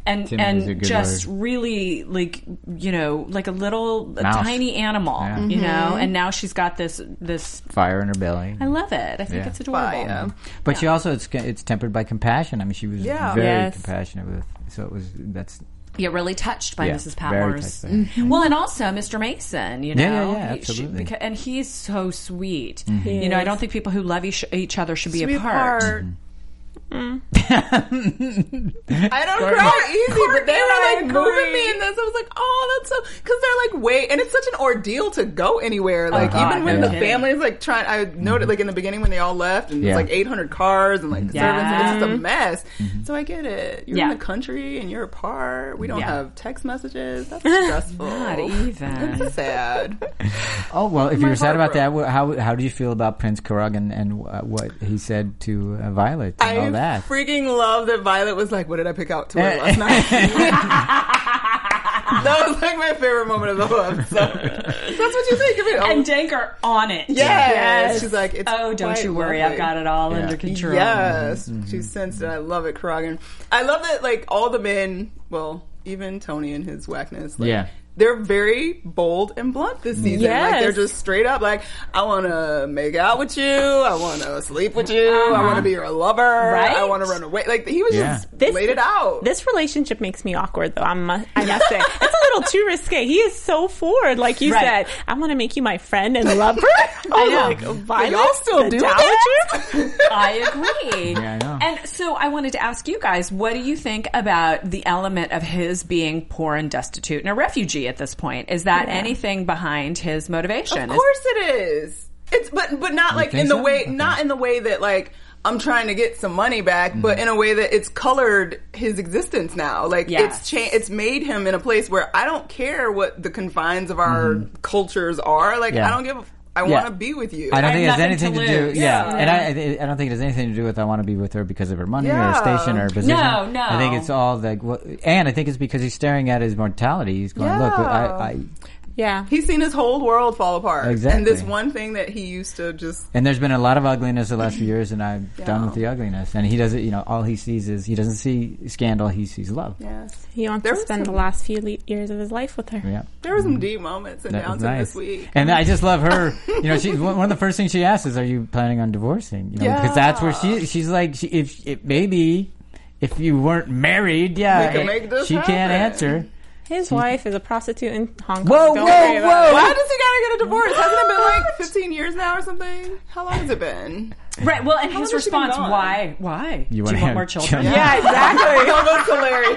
And just really like a little tiny animal, and now she's got this fire in her belly. I love it. I think it's adorable. But she also it's tempered by compassion. I mean, she was very compassionate with. So really touched by Mrs. Patmore's. Well, and also Mr. Mason, absolutely. And he's so sweet. Mm-hmm. I don't think people who love each other should be apart. I don't cry easy, but they were like moving me in this. I was like, oh, that's so, because they're like, wait, and it's such an ordeal to go anywhere. Like, even when the family's like trying, I noted like in the beginning when they all left, and it's like 800 cars and like servants, and it's just a mess. So I get it. You're in the country and you're apart. We don't have text messages. That's stressful. Not even. It's sad. Oh, well, if you're sad about that, how do you feel about Prince Kurragin and what he said to Violet and all that? I freaking love that Violet was like, what did I pick out to wear last night? That was like my favorite moment of the whole episode. That's what you think of it. And Dinker on it. Yes. She's like, don't you worry, lovely. I've got it all under control. Yes. She sensed it. I love it, Kurragin. I love that, like, all the men, well, even Tony and his whackness, like, they're very bold and blunt this season. Yes. Like, they're just straight up like, I want to make out with you. I want to sleep with you. I want to be your lover. Right? I want to run away. Like, he was just laid it out. This relationship makes me awkward, though. I must say. It's a little too risque. He is so forward. Like you said, I want to make you my friend and lover. I know. Like, violence, y'all still do that? I agree. Yeah, I know. And so I wanted to ask you guys, what do you think about the element of his being poor and destitute and a refugee at this point? Is that anything behind his motivation? Of course it is. It's but not like in the way not in the way that like I'm trying to get some money back, but in a way that it's colored his existence now. Like it's made him in a place where I don't care what the confines of our cultures are. Like I don't give a I want to be with you. I don't think it has anything to do. And I don't think it has anything to do with I want to be with her because of her money or her station or her position. No. I think it's all like, and I think it's because he's staring at his mortality. He's going, look, he's seen his whole world fall apart. Exactly. And this one thing that he used to just... And there's been a lot of ugliness the last few years, and I'm done with the ugliness. And he doesn't, all he sees is, he doesn't see scandal, he sees love. Yes. He wants to spend the last few years of his life with her. Yeah. There were some deep moments in Downton this week. And I just love her. She one of the first things she asks is, are you planning on divorcing? Because that's where she's like, if you weren't married, we can make this she happen. Can't answer. His wife is a prostitute in Hong Kong. Whoa! Why does he gotta get a divorce? Hasn't it been like 15 years now or something? How long has it been? Right, well, and his response, why? You Do you want more children? Yeah, exactly. Don't go to Larry.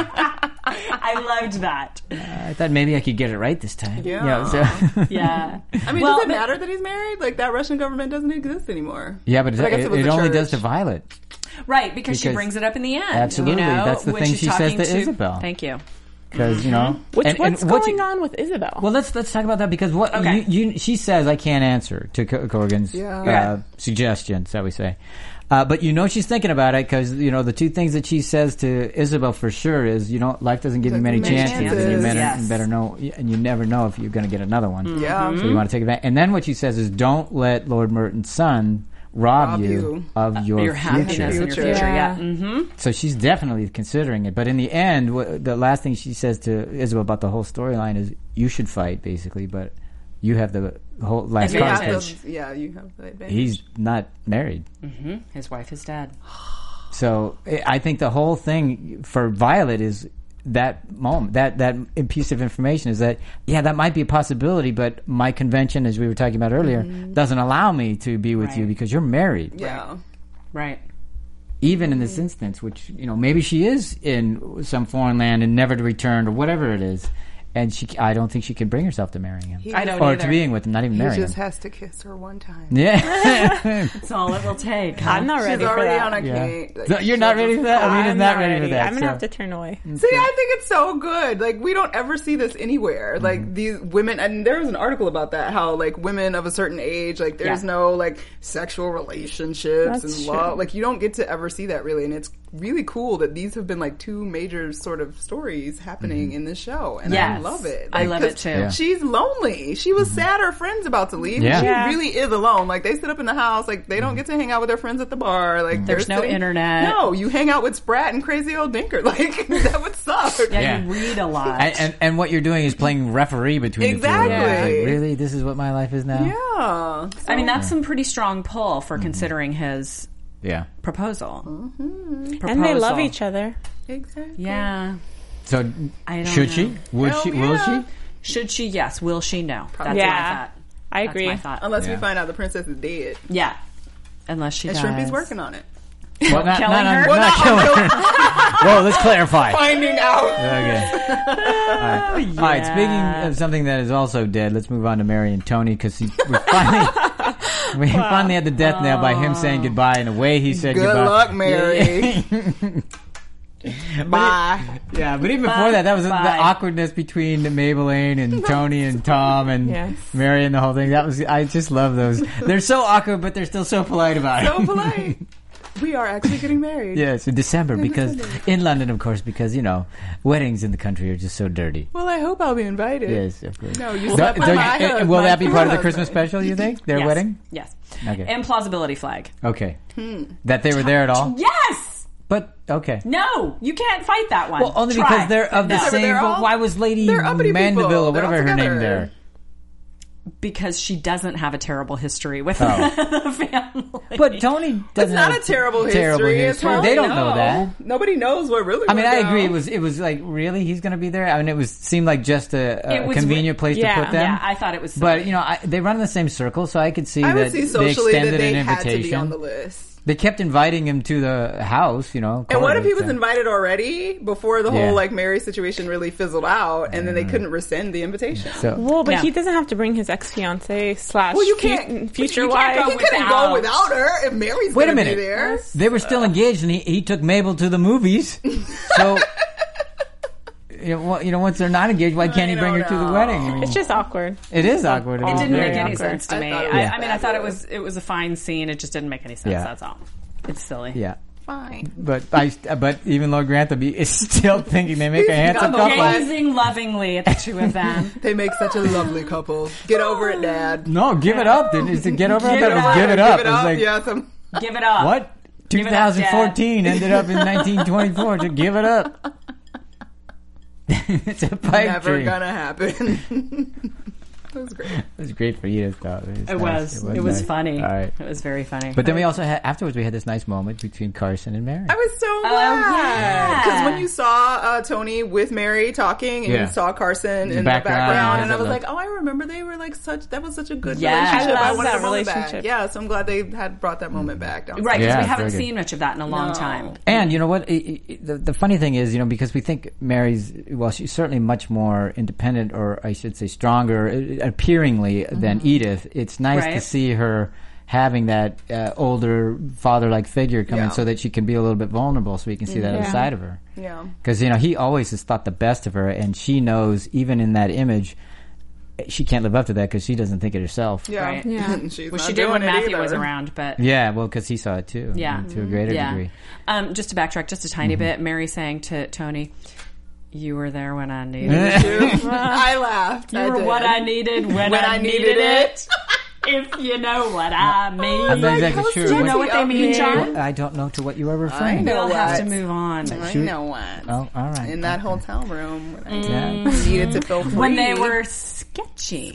I loved that. I thought maybe I could get it right this time. Yeah. Yeah. I mean, does it matter that he's married? Like, that Russian government doesn't exist anymore. Yeah, but it only does to Violet. Right, because she brings it up in the end. Absolutely. That's the thing she says to Isabel. Thank you. Because what's going on with Isabel? Well, let's talk about that because she says I can't answer to Corrigan's suggestions that we say, but she's thinking about it because the two things that she says to Isabel for sure is life doesn't give you many chances and you better know, and you never know if you're going to get another one. So you want to take advantage. And then what she says is don't let Lord Merton's son rob you of your happiness and your future. Yeah. Mm-hmm. So she's definitely considering it. But in the end, the last thing she says to Isabel about the whole storyline is, you should fight, basically, but you have the whole last card. You have the advantage. He's not married. Mm-hmm. His wife is dead. So I think the whole thing for Violet is that moment, that piece of information is that, that might be a possibility, but my convention, as we were talking about earlier, doesn't allow me to be with you because you're married. Yeah. Right. Even in this instance, which, maybe she is in some foreign land and never to return or whatever it is. And I don't think she can bring herself to marrying him. I don't or either. to being with him, not even marrying him. He just has to kiss her one time. Yeah. That's all it will take. I'm not ready for that. On a so you're not ready for that? Alina's not ready for that. I'm going to have to turn away. See, I think it's so good. Like, we don't ever see this anywhere. Like, these women, and there was an article about that, how, like, women of a certain age, like, there's no, like, sexual relationships and love. Like, you don't get to ever see that, really. And it's really cool that these have been, like, two major sort of stories happening in this show. And I love it. Like, I love it, too. Yeah. She's lonely. She was sad her friend's about to leave. Yeah. She really is alone. Like, they sit up in the house. Like, they don't get to hang out with their friends at the bar. Like, there's no internet. No, you hang out with Sprat and crazy old Dinker. Like, that would suck. Yeah, you read a lot. And what you're doing is playing referee between the two. Exactly. Like, really? This is what my life is now? Yeah. I mean, that's some pretty strong pull for considering his proposal. And they love each other. Exactly. Yeah. So, should she? Will she? Should she? Yes. Will she? No. That's Yeah. my thought. I agree. That's my thought. Unless we find out the princess is dead. Yeah. Unless she and dies. Shrimpy's working on it. Well, not Killing her? Not killing her. Whoa, let's clarify. Finding out. Okay. All right. Speaking of something that is also dead, let's move on to Mary and Tony because we finally had the death nail by him saying goodbye in a way he said goodbye. Good luck, Mary. Bye. But even before that was the awkwardness between Maybelline and Tony and Tom and Mary and the whole thing. I just love those. They're so awkward, but they're still so polite about it. So polite. We are actually getting married. Yes, in December in London, of course, because weddings in the country are just so dirty. Well, I hope I'll be invited. Yes, of course. No, you slept with my will that be part of the Christmas special? You think their wedding? Yes. Okay. And plausibility flag. Okay. That they were there at all? Yes. But, okay. No, you can't fight that one. Well, only because they're of the same... Why was Lady Mandeville or whatever her name there? Because she doesn't have a terrible history with the family. But Tony doesn't. It's not a terrible history. They don't know that. Nobody knows what really. I mean, I agree. It was like, really, he's going to be there. I mean, seemed like just a convenient place to put them. Yeah, I thought it was. Silly. But they run in the same circle, so I could see that they extended an invitation. Had to be on the list. They kept inviting him to the house, And what if he was invited already before the whole Mary situation really fizzled out, and then they couldn't rescind the invitation? But he doesn't have to bring his ex-fiancée / future wife. He couldn't go without her if Mary's going to be there. They were still engaged, and he took Mabel to the movies. So, once they're not engaged, why can't he bring her to the wedding? I mean, it's just awkward. It is awkward. It didn't make any sense to me. I thought it was a fine scene. It just didn't make any sense. Yeah. That's all. It's silly. Yeah. Fine. But even Lord Grantham is still thinking they make a handsome couple. Gazing lovingly at the two of them. They make such a lovely couple. Get over it, Dad. No, give it up. Is it get over it? Give it up. Give it up. What? 2014 ended up in 1924. To give it up. It's a pipe Never dream. Gonna happen. It was great. It was great for Edith, though. It was nice. Funny. All right. It was very funny. But then we also afterwards we had this nice moment between Carson and Mary. I was so glad. Because when you saw Tony with Mary talking and you saw Carson in the background and I was like, oh, I remember they were like that was such a good relationship. I wanted that relationship. Back. Yeah, so I'm glad they had brought that moment back. Right, because we haven't seen much of that in a long time. And you know what? The funny thing is, because we think Mary's, she's certainly much more independent, or I should say stronger, appearingly than Edith. It's nice to see her having that older father-like figure come in so that she can be a little bit vulnerable, so we can see that other side of her. Yeah. Because, he always has thought the best of her, and she knows, even in that image, she can't live up to that because she doesn't think it herself. Yeah. Right. Yeah. She did when Matthew was around, but... Yeah, well, because he saw it too. Yeah. To a greater degree. Just to backtrack just a tiny bit, Mary saying to Tony... You were there when I needed you. I laughed. You were what I needed when I needed it. If you know what I mean. I'm not exactly sure. Do you know what they mean, John? I don't know to what you are referring. We'll have to move on. I know what. Oh, all right. In that hotel room when I needed to feel free. When they were sketchy.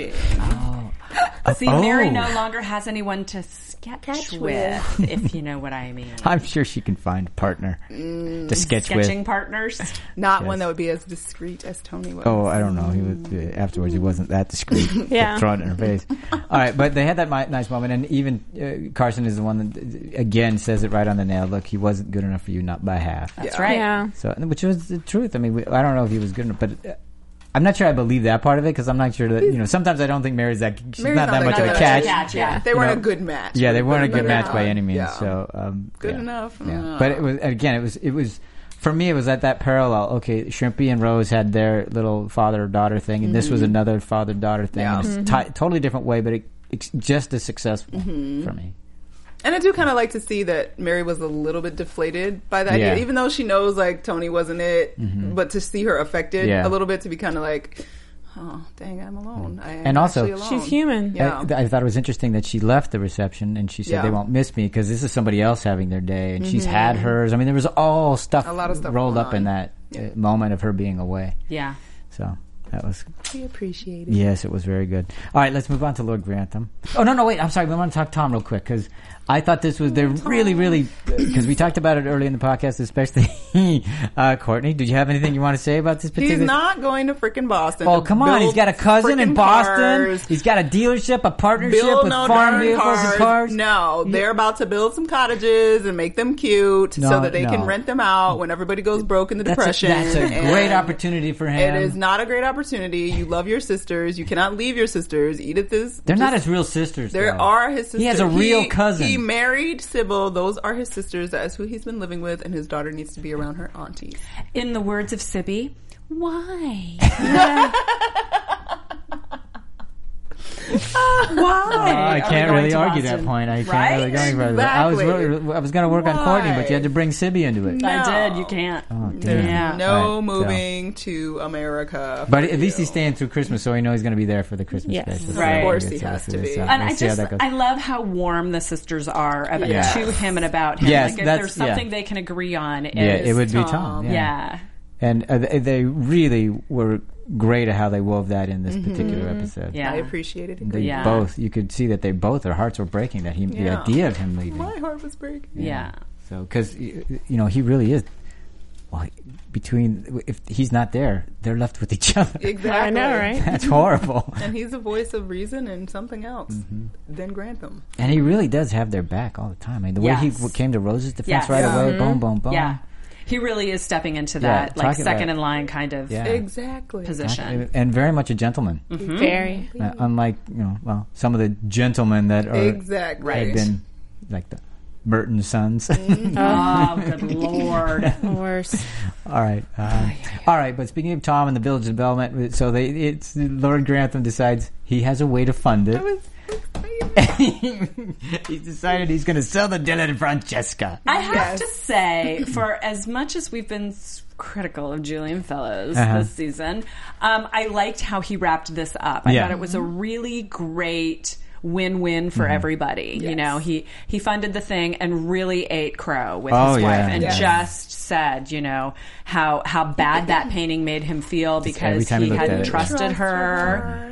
Oh. See, Mary no longer has anyone to sketch with, if you know what I mean. I'm sure she can find a partner to sketch with. Sketching partners? Not one that would be as discreet as Tony was. Oh, I don't know. He was, afterwards, he wasn't that discreet. Throwing it in her face. All right, but they had that nice moment, and even Carson is the one that, again, says it right on the nail. Look, he wasn't good enough for you, not by half. That's right. Yeah. So, which was the truth. I mean, I don't know if he was good enough, but... I'm not sure I believe that part of it because I'm not sure that, sometimes I don't think Mary's not that much of a catch. Yeah. They weren't a good match. Yeah, they weren't a good match by any means. Yeah. So, good enough. Yeah. But it was, for me, it was at that parallel. Okay, Shrimpy and Rose had their little father-daughter thing, and this was another father-daughter thing. Yeah. In a totally different way, but it's just as successful for me. And I do kind of like to see that Mary was a little bit deflated by that idea, even though she knows like Tony wasn't it, but to see her affected a little bit, to be kind of like, oh, dang, I'm alone. And also, alone. She's human. Yeah. I thought it was interesting that she left the reception and she said they won't miss me because this is somebody else having their day, and she's had hers. I mean, there was a lot of stuff rolled up in that moment of her being away. Yeah. So that was... We appreciate it. Yes, it was very good. All right, let's move on to Lord Grantham. Oh, no, wait. I'm sorry. We want to talk Tom real quick because I thought this was... They're really, really... Because we talked about it early in the podcast, especially Courtney. Did you have anything you want to say about this particular... He's not going to freaking Boston. Oh, come on. He's got a cousin in Boston. Cars. He's got a dealership, a partnership with farm vehicles and cars. No, they're about to build some cottages and make them cute so that they can rent them out when everybody goes broke in the Depression. That's a great opportunity for him. It is not a great opportunity. You love your sisters. You cannot leave your sisters. Edith is... They're not his real sisters, There are his sisters. He has a real cousin. He married Sybil. Those are his sisters. That is who he's been living with, and his daughter needs to be around her aunties. In the words of Sibby, why? I can't really argue that point. I can't really go any further. Exactly. I was going to work on Courtney, but you had to bring Sibby into it. No. I did. You can't. Oh, damn. Yeah. No moving to America. But at least he's staying through Christmas, so he knows he's going to be there for the Christmas special. Right. Of course he has to be. And I love how warm the sisters are to him and about him. Yes, like if there's something they can agree on, it would be Tom. Yeah. And they really were great at how they wove that in this particular episode. Yeah, I appreciated it. They both, you could see that their hearts were breaking. That the idea of him leaving. My heart was breaking. Yeah. So because he really is. Well, if he's not there, they're left with each other. Exactly. I know, right? That's horrible. And he's a voice of reason and something else than Grantham. And he really does have their back all the time. I mean, the way he came to Rose's defense right away, boom, boom, boom. Yeah. He really is stepping into that second in line kind of position. And very much a gentleman. Mm-hmm. Very. Unlike, some of the gentlemen that are have been like the Burton sons. Oh, good Lord. Worse. All right. All right, but speaking of Tom and the Village Development, so it's Lord Grantham decides he has a way to fund it. He's decided he's going to sell the Dylan and Francesca. I have to say, for as much as we've been critical of Julian Fellowes this season, I liked how he wrapped this up. I thought it was a really great win-win for everybody. Yes. He funded the thing and really ate crow with his wife and just said, how bad that painting made him feel because he hadn't trusted her.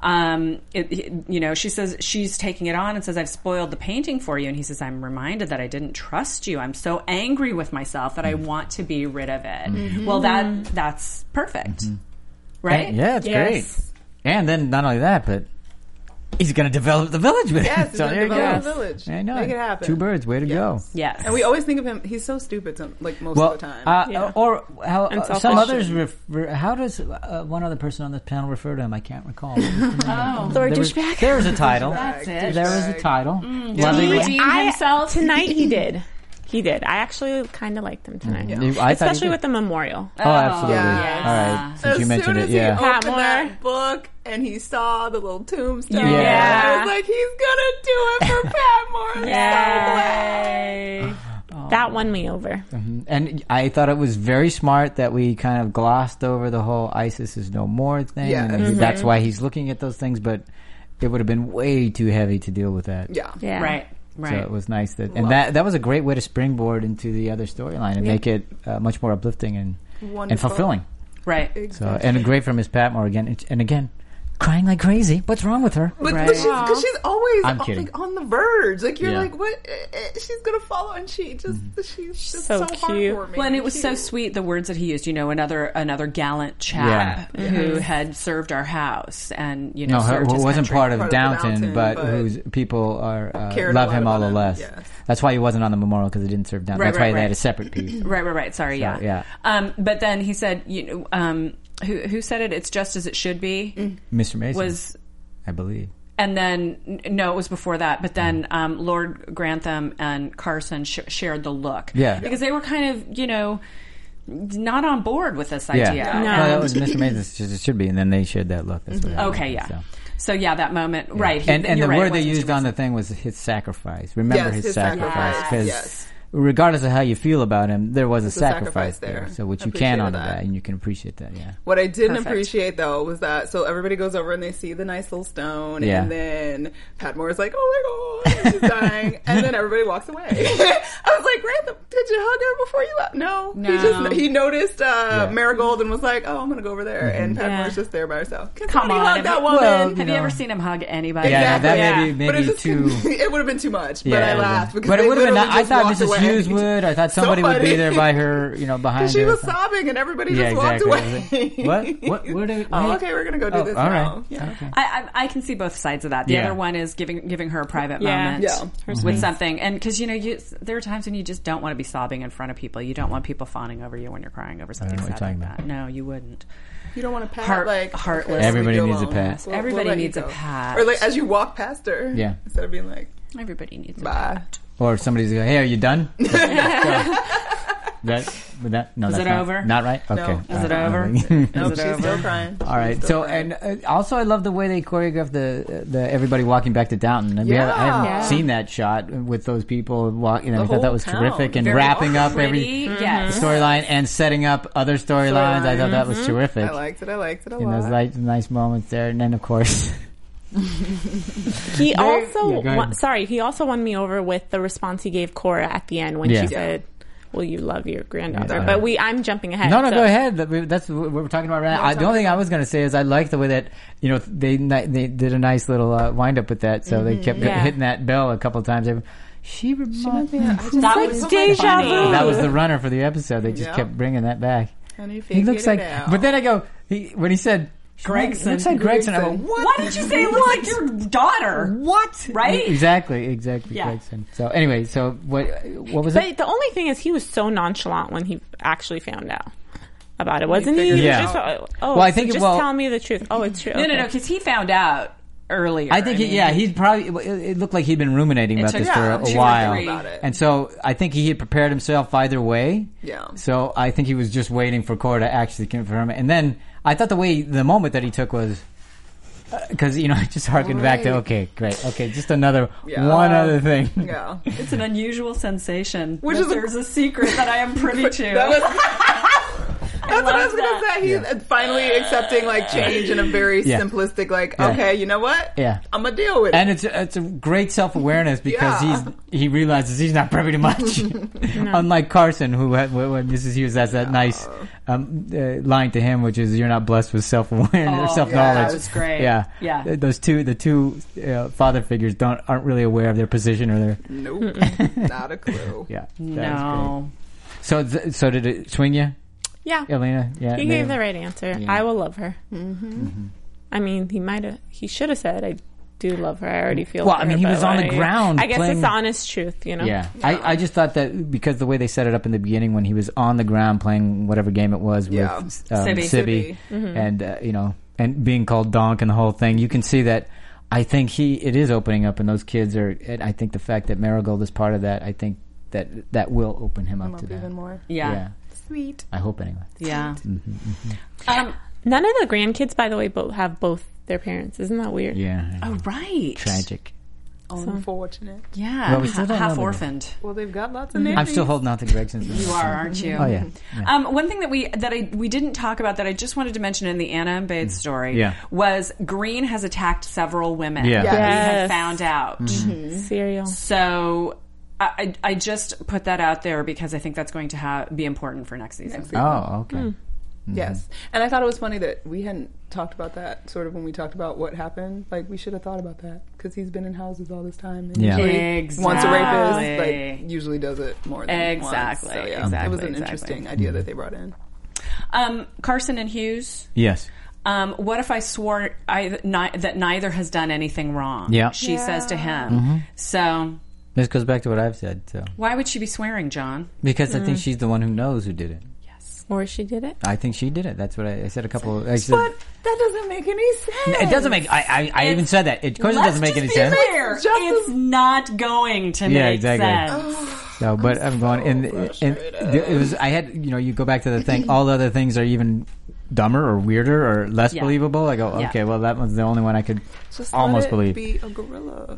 She says she's taking it on and says, I've spoiled the painting for you. And he says, I'm reminded that I didn't trust you. I'm so angry with myself that I want to be rid of it. Mm-hmm. Well, that's perfect. Mm-hmm. Right? And, it's great. And then not only that, but he's going to develop the village with it. So there you go. The village. I know. Make it happen. Two birds. Way to go. Yes. And we always think of him, he's so stupid most of the time. Or how some others how does one other person on this panel refer to him? I can't recall. Lord Douchebag. There was a title. That's it. There was a title. Did he redeem himself? Tonight he did. He did. I actually kind of liked him tonight. Yeah. Especially with the memorial. Oh, absolutely. Yes. All right. Since you mentioned it, As soon as he opened that book and he saw the little tombstone, I was like, he's going to do it for Patmore. Yay. That won me over. Mm-hmm. And I thought it was very smart that we kind of glossed over the whole ISIS is no more thing. Yeah. And that's why he's looking at those things, but it would have been way too heavy to deal with that. Yeah. Right. So it was nice that was a great way to springboard into the other storyline and make it much more uplifting and fulfilling. Right. Exactly. So and great from Miss Patmore again and again. Crying like crazy. What's wrong with her? But she's always on the verge. Like you're like, what? She's gonna follow, and she's just so cute. heartwarming. Well, and it was so sweet the words that he used. Another gallant chap who had served our house, and served his wasn't country. part of Downton, but whose people are love him all the less. Yes. That's why he wasn't on the memorial because he didn't serve Downton. That's why they had a separate piece. Right. Sorry, but then he said, Who said it? It's just as it should be. Mr. Mason I believe. And then no, it was before that. But then Lord Grantham and Carson shared the look. Yeah, because they were kind of not on board with this idea. Yeah. No, that was Mr. Mason. It should be, and then they shared that look. That's what happened, So that moment, right? And the word they used on the thing was his sacrifice. Remember his sacrifice because. Regardless of how you feel about him, there was a sacrifice there. So which you can honor that and you can appreciate that, What I didn't appreciate, though, was that, so everybody goes over and they see the nice little stone, and then Patmore's like, oh my God, she's dying, and then everybody walks away. I was like, Grantham, did you hug her before you left? No. He noticed Marigold and was like, oh, I'm going to go over there, and Patmore's just there by herself. Come on, hug that woman. Well, have you ever seen him hug anybody? That maybe too... It would have been too much, but I laughed because but it would have been. I thought Mrs. Hughes would. I thought somebody would be there by her, behind her. She was sobbing and everybody just walked away. What? Okay, we're going to go do this now. Right. Yeah. Okay. I can see both sides of that. The other one is giving her a private moment with something. And because, there are times when you just don't want to be sobbing in front of people. You don't want people fawning over you when you're crying over something sad like that. No, you wouldn't. You don't want to pat heartless. Everybody needs a pat. Everybody needs a pat. Or as you walk past her. Yeah. Instead of being like, everybody needs a pat. Or somebody's like, hey, are you done? That With that? No, is it over? Not right? Okay. No. Is it over? Nope, she's still crying. All right. So, and also I love the way they choreographed the everybody walking back to Downton. I haven't seen that shot with those people walking. I thought that was terrific. And wrapping up every storyline and setting up other storylines. I thought that was terrific. I liked it a lot. Those nice moments there. And then, of course... He also won me over with the response he gave Cora at the end when she said, "Will you love your granddaughter?" But I'm jumping ahead. No, go ahead. That's what we're talking about right now. The only thing I was going to say is I like the way that they did a nice little wind up with that. So they kept hitting that bell a couple of times. She reminds me. That was deja vu. That was the runner for the episode. They just kept bringing that back. He looks like. But then I go when he said. Gregson. Looks like Gregson. I go, what? Why did you say it looks like your daughter? What? Right? Exactly, Gregson. So anyway, what was it? The only thing is he was so nonchalant when he actually found out about it, wasn't he? Yeah. I think tell me the truth. Oh, it's true. No, because he found out earlier. I think he's probably. It looked like he'd been ruminating about this for a while, and so I think he had prepared himself either way. Yeah. So I think he was just waiting for Cora to actually confirm it, and then. I thought the moment that he took was because it just harkened back to just another one other thing. Yeah, it's an unusual sensation. There's a secret that I am privy to. That's what I was going to say. He's finally accepting change in a very simplistic okay, you know what? Yeah. I'm going to deal with it. And it's a great self-awareness because he realizes he's not privy to much. Unlike Carson, who when Mrs. Hughes has that nice line to him, which is you're not blessed with self-awareness or self-knowledge. Yeah, that was great. Yeah. The two father figures aren't really aware of their position or their... Nope. Not a clue. Yeah. No. So did it swing you? Yeah. Elena? Yeah. He gave the right answer. Yeah. I will love her. Mm-hmm. I mean, he should have said, I do love her. I already feel Well, I mean, he was on the ground. I guess it's the honest truth, Yeah. I just thought that because the way they set it up in the beginning when he was on the ground playing whatever game it was with Sibby. And, and being called Donk and the whole thing, you can see that I think it is opening up and those kids are, and I think the fact that Marigold is part of that, I think that will open him up to that. Even more. Yeah. Sweet. I hope anyway. Yeah. None of the grandkids, by the way, have both their parents. Isn't that weird? Yeah. Oh, right. Tragic. Unfortunate. Yeah. Well, we still don't half know orphaned. Well, they've got lots of names. I'm still holding on to Gregson's. You are, aren't you? Oh, yeah. One thing that we didn't talk about that I just wanted to mention in the Anna and Bade story was Green has attacked several women that we had found out. Serial. So... I just put that out there because I think that's going to be important for next season. Oh, okay. Mm-hmm. Yes. And I thought it was funny that we hadn't talked about that sort of when we talked about what happened. We should have thought about that because he's been in houses all this time. And usually once a rapist, usually does it more than once. So, it was an interesting idea that they brought in. Carson and Hughes? Yes. What if I swore that neither has done anything wrong? Yeah. She says to him. So... This goes back to what I've said. So. Why would she be swearing, John? Because I think she's the one who knows who did it. Yes. Or she did it? I think she did it. That's what I said a couple of... But that doesn't make any sense. It doesn't make... I even said that. Of course it doesn't make any sense. It's not going to make sense. No, but I'm going... And it was... I had... You go back to the thing. All the other things are even... dumber or weirder or less believable. I go, okay, well, that was the only one I could almost believe. Be a gorilla.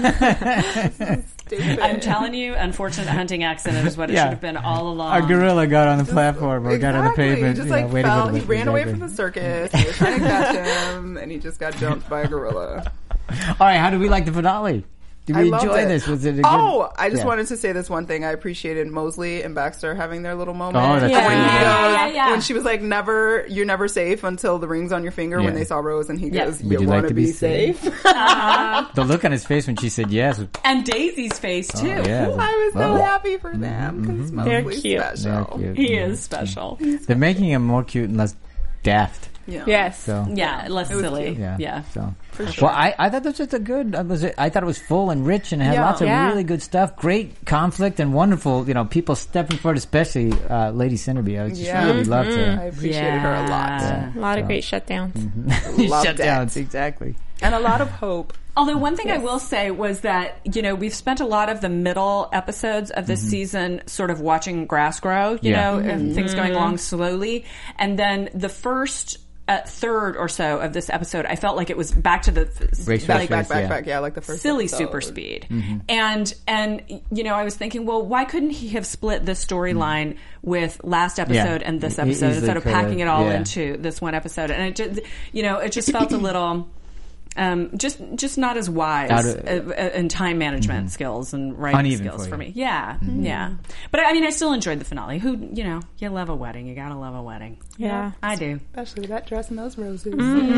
I'm telling you, unfortunate hunting accident is what it should have been all along. A gorilla got on the platform or got on the pavement. He just fell. He ran away from the circus. They were trying to catch him, and he just got jumped by a gorilla. All right, how do we like the finale? Did we enjoy this? Was it a good... I just wanted to say this one thing. I appreciated Mosley and Baxter having their little moment. Oh, that's when she was like, you're never safe until the ring's on your finger when they saw Rose, and he goes, Would you want to be safe? The look on his face when she said yes. And Daisy's face, too. I was so happy for them because Mosley's special. He is special. They're making him more cute and less daft. Yeah. Yes. So, less silly. Yeah. So, for sure. Well, I thought this was a good. I thought it was full and rich and had lots of really good stuff. Great conflict and wonderful. People stepping forward, especially Lady Cinderby. I just really loved her. I appreciated her a lot. A lot of great shutdowns. Shutdowns, exactly. And a lot of hope. Although one thing I will say was that, we've spent a lot of the middle episodes of this season sort of watching grass grow, you know, and things going along slowly. And then the first third or so of this episode, I felt like it was back to the back, like the first silly episode. super speed. And I was thinking, well, why couldn't he have split this storyline with last episode and this episode instead of packing it all into this one episode? And it just felt a little. Just not as wise in time management skills and writing skills for me. Yeah. But I still enjoyed the finale. You love a wedding. You gotta love a wedding. Yeah. I do. Especially that dress and those roses.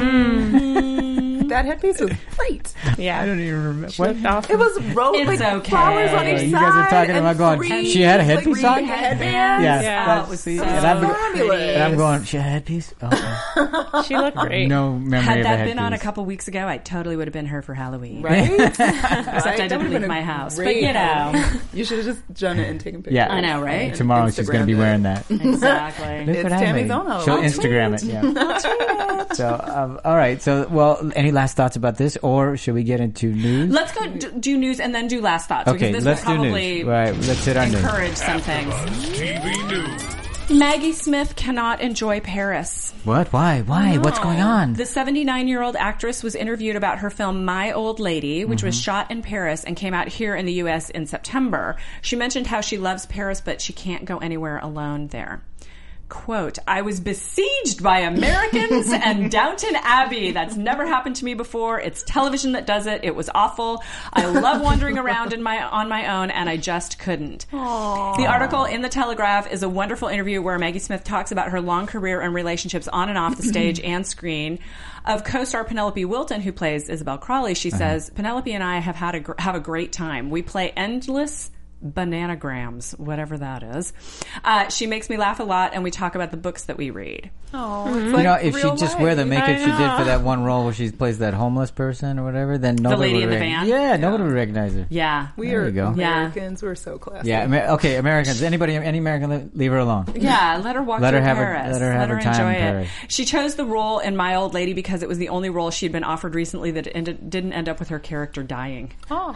That headpiece was great. Yeah. I don't even remember. What? It was rose, flowers on each side. You guys are talking about going, she had a headpiece on? Headband? Yeah. It was so fabulous. And I'm going, she had a headpiece? Oh. She looked great. No memory Had of a that headpiece. been on a couple weeks ago, I totally would have been her for Halloween. Right? Except I didn't leave my house. But you should have just done it and taken pictures. I know, right? Tomorrow she's going to be wearing that. Exactly. It's Tammy's own Halloween. She'll Instagram it. Yeah. So, all right. So, well, any last thoughts about this, or should we get into news? Let's go do news and then do last thoughts. Okay, because this let's will do probably news. Right, let's hit on news. Encourage some things. TV news. Maggie Smith cannot enjoy Paris. What? Why? What's going on? The 79-year-old actress was interviewed about her film My Old Lady, which was shot in Paris and came out here in the U.S. in September. She mentioned how she loves Paris, but she can't go anywhere alone there. Quote, I was besieged by Americans and Downton Abbey. That's never happened to me before. It's television that does it. It was awful. I love wandering around on my own, and I just couldn't. Aww. The article in The Telegraph is a wonderful interview where Maggie Smith talks about her long career and relationships on and off the stage and screen. Of co-star Penelope Wilton, who plays Isabel Crawley, she says, Penelope and I have a great time. We play endless bananagrams, whatever that is. She makes me laugh a lot, and we talk about the books that we read. Oh, if she just wear the makeup she did for that one role where she plays that homeless person or whatever, then nobody the lady would in the van. Yeah, nobody would recognize her. Yeah, we are Americans. We're so classy. Yeah, okay, Americans. Any American, leave her alone. Yeah, let her walk through Paris. Let her have her time enjoy in Paris. She chose the role in My Old Lady because it was the only role she'd been offered recently that didn't end up with her character dying. Oh.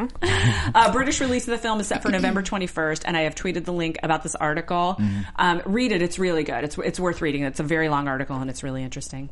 British release of the film is set for November 21st, and I have tweeted the link about this article. Read it; it's really good. It's worth reading. It's a very long article, and it's really interesting.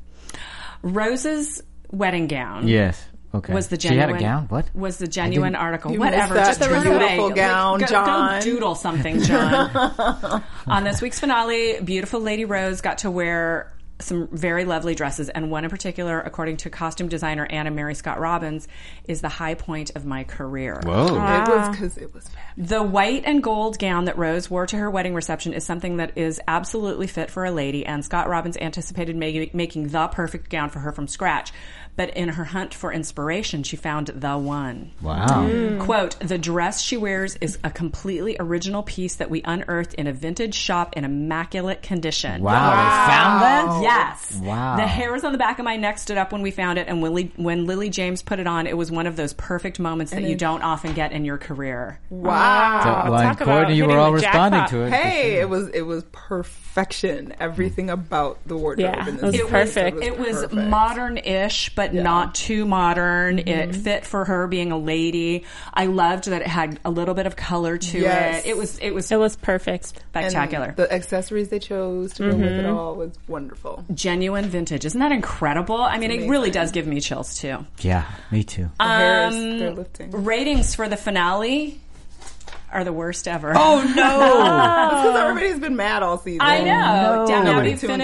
Rose's wedding gown. Yes. Okay. Was the genuine? She had a gown. What was the genuine article? You Whatever. Just a beautiful gown, John. Go doodle something, John. On this week's finale, beautiful Lady Rose got to wear some very lovely dresses, and one in particular, according to costume designer Anna Mary Scott Robbins, is the high point of my career. Whoa. It was because it was fabulous. The white and gold gown that Rose wore to her wedding reception is something that is absolutely fit for a lady, and Scott Robbins anticipated making the perfect gown for her from scratch. But in her hunt for inspiration, she found the one. Wow. Quote, the dress she wears is a completely original piece that we unearthed in a vintage shop in immaculate condition. Wow. They found that? Yes. Wow. The hairs on the back of my neck stood up when we found it, and when Lily James put it on, it was one of those perfect moments that you don't often get in your career. Wow. So, Courtney, you were all responding to it. Hey, it was perfection. Everything about the wardrobe. Yeah, in this it was perfect. It was modern-ish, but not too modern. It fit for her being a lady. I loved that it had a little bit of color to it. It was perfect. Spectacular. And the accessories they chose to go with it all was wonderful. Genuine vintage. Isn't that incredible? I mean, it really does give me chills too. Yeah, me too. The hairs, they're lifting. Ratings for the finale are the worst ever. Oh no! Because everybody's been mad all season. I know. No. Now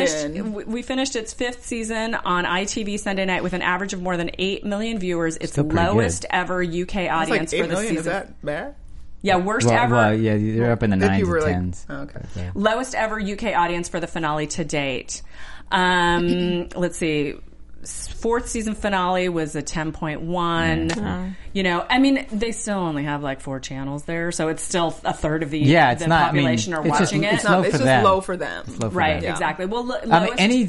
we finished its 5th season on ITV Sunday night with an average of more than 8 million viewers. It's the lowest ever UK audience for the season. Is that bad? Yeah, worst ever. Well, yeah, they're up in the 9s and 10s. Okay. Lowest ever UK audience for the finale to date. Let's see. 4th season finale was a 10.1. You know, I mean, they still only have like 4 channels there, so it's still a third of the population are watching it. It's just low for them. Right, exactly. Well, any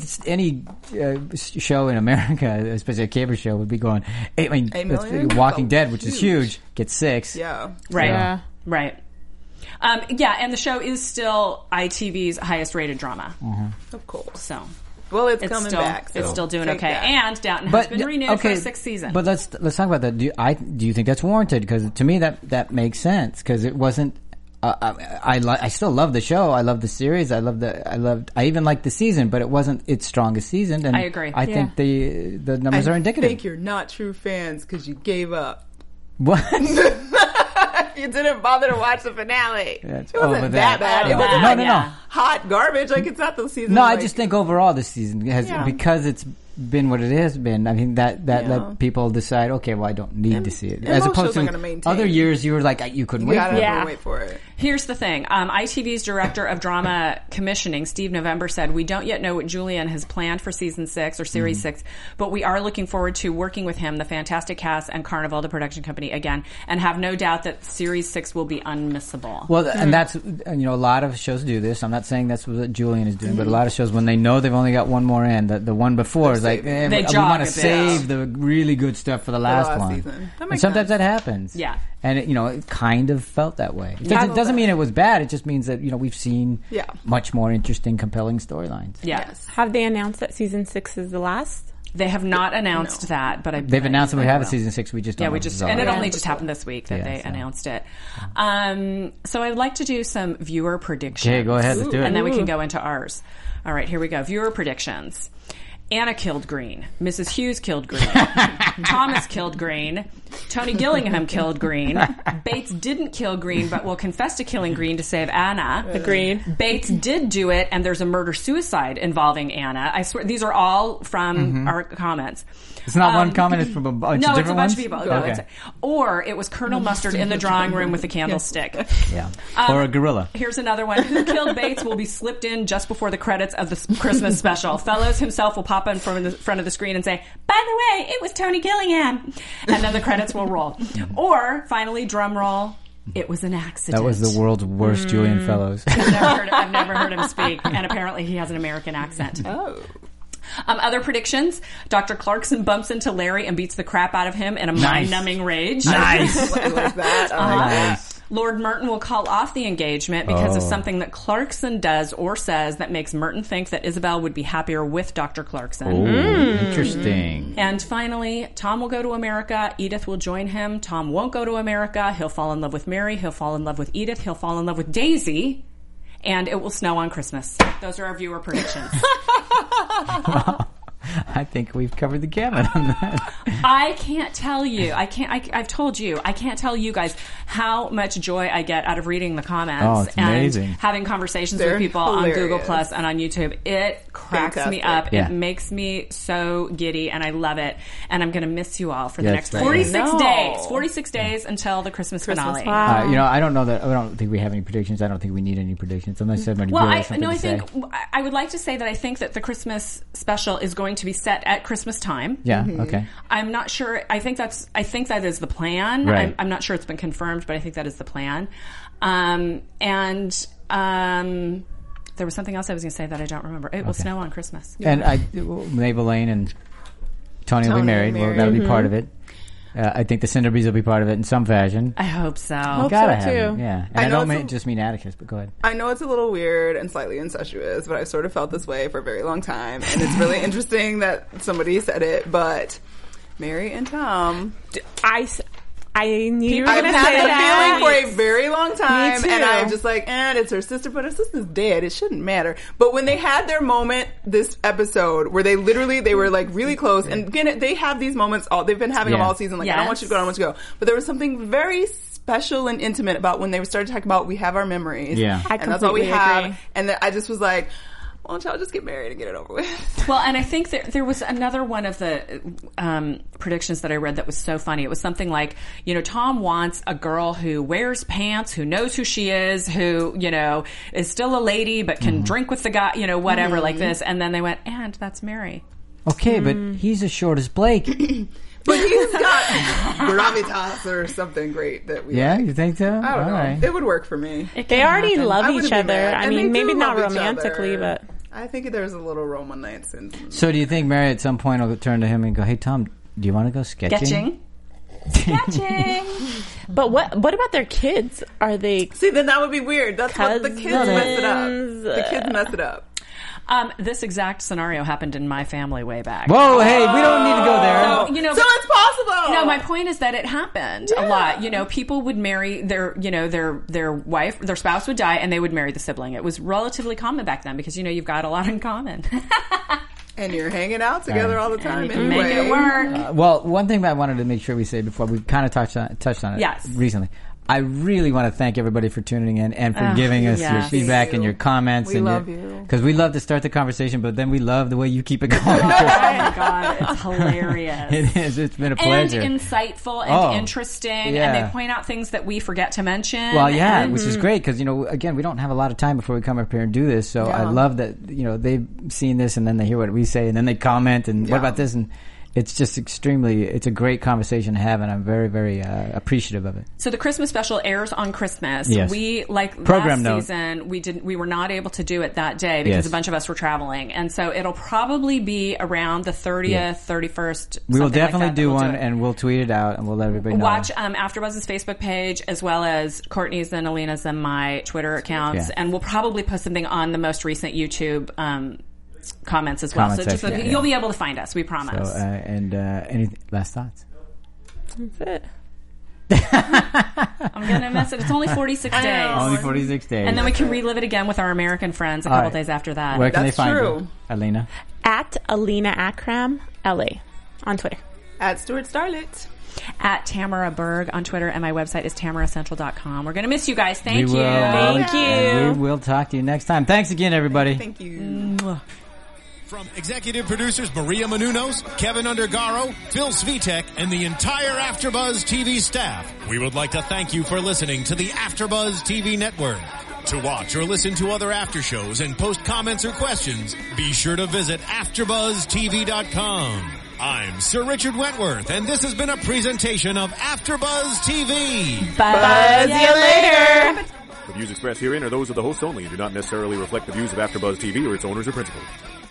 show in America, especially a cable show, would be going. 8 million? Walking Dead, which is huge, gets 6. Yeah. Right. Yeah. Right. And the show is still ITV's highest rated drama. Of course. So. Well, it's coming back. So it's still doing okay. That. And Downton has been renewed for a 6th season. But let's talk about that. Do you think that's warranted? Because to me, that makes sense. Because it wasn't. I still love the show. I love the series. I even like the season, but it wasn't its strongest season. And I agree. I think the numbers are indicative. I think you're not true fans because you gave up. What? You didn't bother to watch the finale. It wasn't that bad. It wasn't no. hot garbage. Like, it's not the season. No, I just think overall this season has because it's been what it has been. I mean, that let people decide, okay, well, I don't need to see it. As opposed to other years, you were like, you couldn't wait for it. Wait for it. Here's the thing. ITV's director of drama commissioning, Steve November, said, we don't yet know what Julian has planned for season 6 or series 6, but we are looking forward to working with him, the fantastic cast, and Carnival, the production company, again, and have no doubt that series 6 will be unmissable. Well, and that's, a lot of shows do this. I'm not saying that's what Julian is doing, but a lot of shows, when they know they've only got one more in, the one before is like, we want to save the really good stuff for the last one. Season. And sometimes that happens. Yeah. And it kind of felt that way. It doesn't mean it was bad. It just means that we've seen much more interesting, compelling storylines. Yes. Have they announced that season 6 is the last? They have not announced that, but they've announced that we have a season 6. We just don't know. And it only just happened this week that they announced it. So I'd like to do some viewer predictions. Okay, go ahead. Let's do it. And then we can go into ours. All right, here we go. Viewer predictions. Anna killed Green. Mrs. Hughes killed Green. Thomas killed Green. Tony Gillingham killed Green. Bates didn't kill Green, but will confess to killing Green to save Anna. Agreed. Bates did do it, and there's a murder-suicide involving Anna. I swear, these are all from our comments. It's not one comment, it's from a bunch of different ones? No, it's a bunch of people. Okay. Or it was Colonel Mustard in the drawing room with a candlestick. Yeah. Or a gorilla. Here's another one. Who Killed Bates will be slipped in just before the credits of the Christmas special. Fellows himself will pop in from the front of the screen and say, by the way, it was Tony Gillingham. And then the credits will roll. Or, finally, drum roll, it was an accident. That was the world's worst Julian Fellows. I've never heard him speak. And apparently he has an American accent. Oh. Other predictions. Dr. Clarkson bumps into Larry and beats the crap out of him in a mind-numbing rage. Nice. I like that. Nice. Lord Merton will call off the engagement because of something that Clarkson does or says that makes Merton think that Isabel would be happier with Dr. Clarkson. Interesting. And finally, Tom will go to America. Edith will join him. Tom won't go to America. He'll fall in love with Mary. He'll fall in love with Edith. He'll fall in love with Daisy. And it will snow on Christmas. Those are our viewer predictions. Well, I think we've covered the gamut on that. I can't tell you. I've told you. I can't tell you guys how much joy I get out of reading the comments it's amazing. And having conversations with people hilarious. On Google Plus and on YouTube. It cracks me up. Yeah. It makes me so giddy, and I love it. And I'm going to miss you all for the next 46 days. 46 days until the Christmas finale. Wow. I don't know that. I don't think we have any predictions. I don't think we need any predictions. Unless somebody has something to say. I would like to say that I think that the Christmas special is going to be set at Christmas time. Yeah. Okay. I'm not sure. I think that is the plan. Right. I'm not sure it's been confirmed, but I think that is the plan. There was something else I was going to say that I don't remember. It will snow on Christmas. And Mabel Lane and Tony will be married. Well, that'll be part of it. I think the Cinderbys will be part of it in some fashion. I hope so. Hope gotta so, too. Have them, yeah. And I don't just mean Atticus, but go ahead. I know it's a little weird and slightly incestuous, but I've sort of felt this way for a very long time. And it's really interesting that somebody said it, but Mary and Tom... I knew you were going to say that. I've had the feeling for a very long time, Me too. and I'm just like, it's her sister, but her sister's dead. It shouldn't matter. But when they had their moment this episode, where they were like really close, and again, they have these moments, they've been having them all season, like, I don't want you to go, I don't want you to go. But there was something very special and intimate about when they started talking about, we have our memories. Yeah. And that's all we have. And I just was like, why don't y'all just get married and get it over with? Well, and I think that there was another one of the predictions that I read that was so funny. It was something like, Tom wants a girl who wears pants, who knows who she is, who, is still a lady but can drink with the guy, whatever like this. And then they went, and that's Mary. Okay, but he's as short as Blake. But he's got gravitas or something great that we like. You think so? I don't know. Right. It would work for me. They already love each other. I mean, maybe not romantically, but... I think there's a little Roma nights in. So do you think Mary at some point will turn to him and go, hey, Tom, do you want to go sketching? Sketching. But what about their kids? Are they... See, then that would be weird. That's cousins? What the kids mess it up. The kids mess it up. This exact scenario happened in my family way back. Whoa, hey, we don't need to go there. So it's possible. No, my point is that it happened a lot. People would marry their wife, their spouse would die, and they would marry the sibling. It was relatively common back then because you've got a lot in common. And you're hanging out together all the time. And make it work. Well, one thing that I wanted to make sure we say before, we kind of touched on it recently. I really want to thank everybody for tuning in and for giving us your feedback and your comments. We love you. Because we love to start the conversation, but then we love the way you keep it going. Oh my God, it's hilarious. It is. It's been a pleasure. And insightful and interesting. And they point out things that we forget to mention. Well, which is great because, again, we don't have a lot of time before we come up here and do this. So I love that, they've seen this and then they hear what we say and then they comment and what about this? And it's just it's a great conversation to have, and I'm very, very appreciative of it. So the Christmas special airs on Christmas. Yes. We, last season, we were not able to do it that day because a bunch of us were traveling. And so it'll probably be around the 30th, 31st. We will definitely do one, and we'll tweet it out, and we'll let everybody know. Watch AfterBuzz's Facebook page, as well as Courtney's and Alina's and my Twitter accounts. And we'll probably post something on the most recent YouTube comments as well. You'll be able to find us, we promise. So, any last thoughts? That's it. I'm going to mess it. It's only 46 days. Only 46 days. And then we can relive it again with our American friends a couple days after that. Where can they find you? Alina? At Alina Akram, LA, on Twitter. At Stuart Starlet. At Tamara Berg on Twitter, and my website is tamaracentral.com. We're going to miss you guys. Thank you. Thank you. And we will talk to you next time. Thanks again, everybody. Thank you. From executive producers Maria Menounos, Kevin Undergaro, Phil Svitek, and the entire AfterBuzz TV staff, we would like to thank you for listening to the AfterBuzz TV network. To watch or listen to other after shows and post comments or questions, be sure to visit AfterBuzzTV.com. I'm Sir Richard Wentworth, and this has been a presentation of AfterBuzz TV. Buzz you later. The views expressed herein are those of the hosts only and do not necessarily reflect the views of AfterBuzz TV or its owners or principals.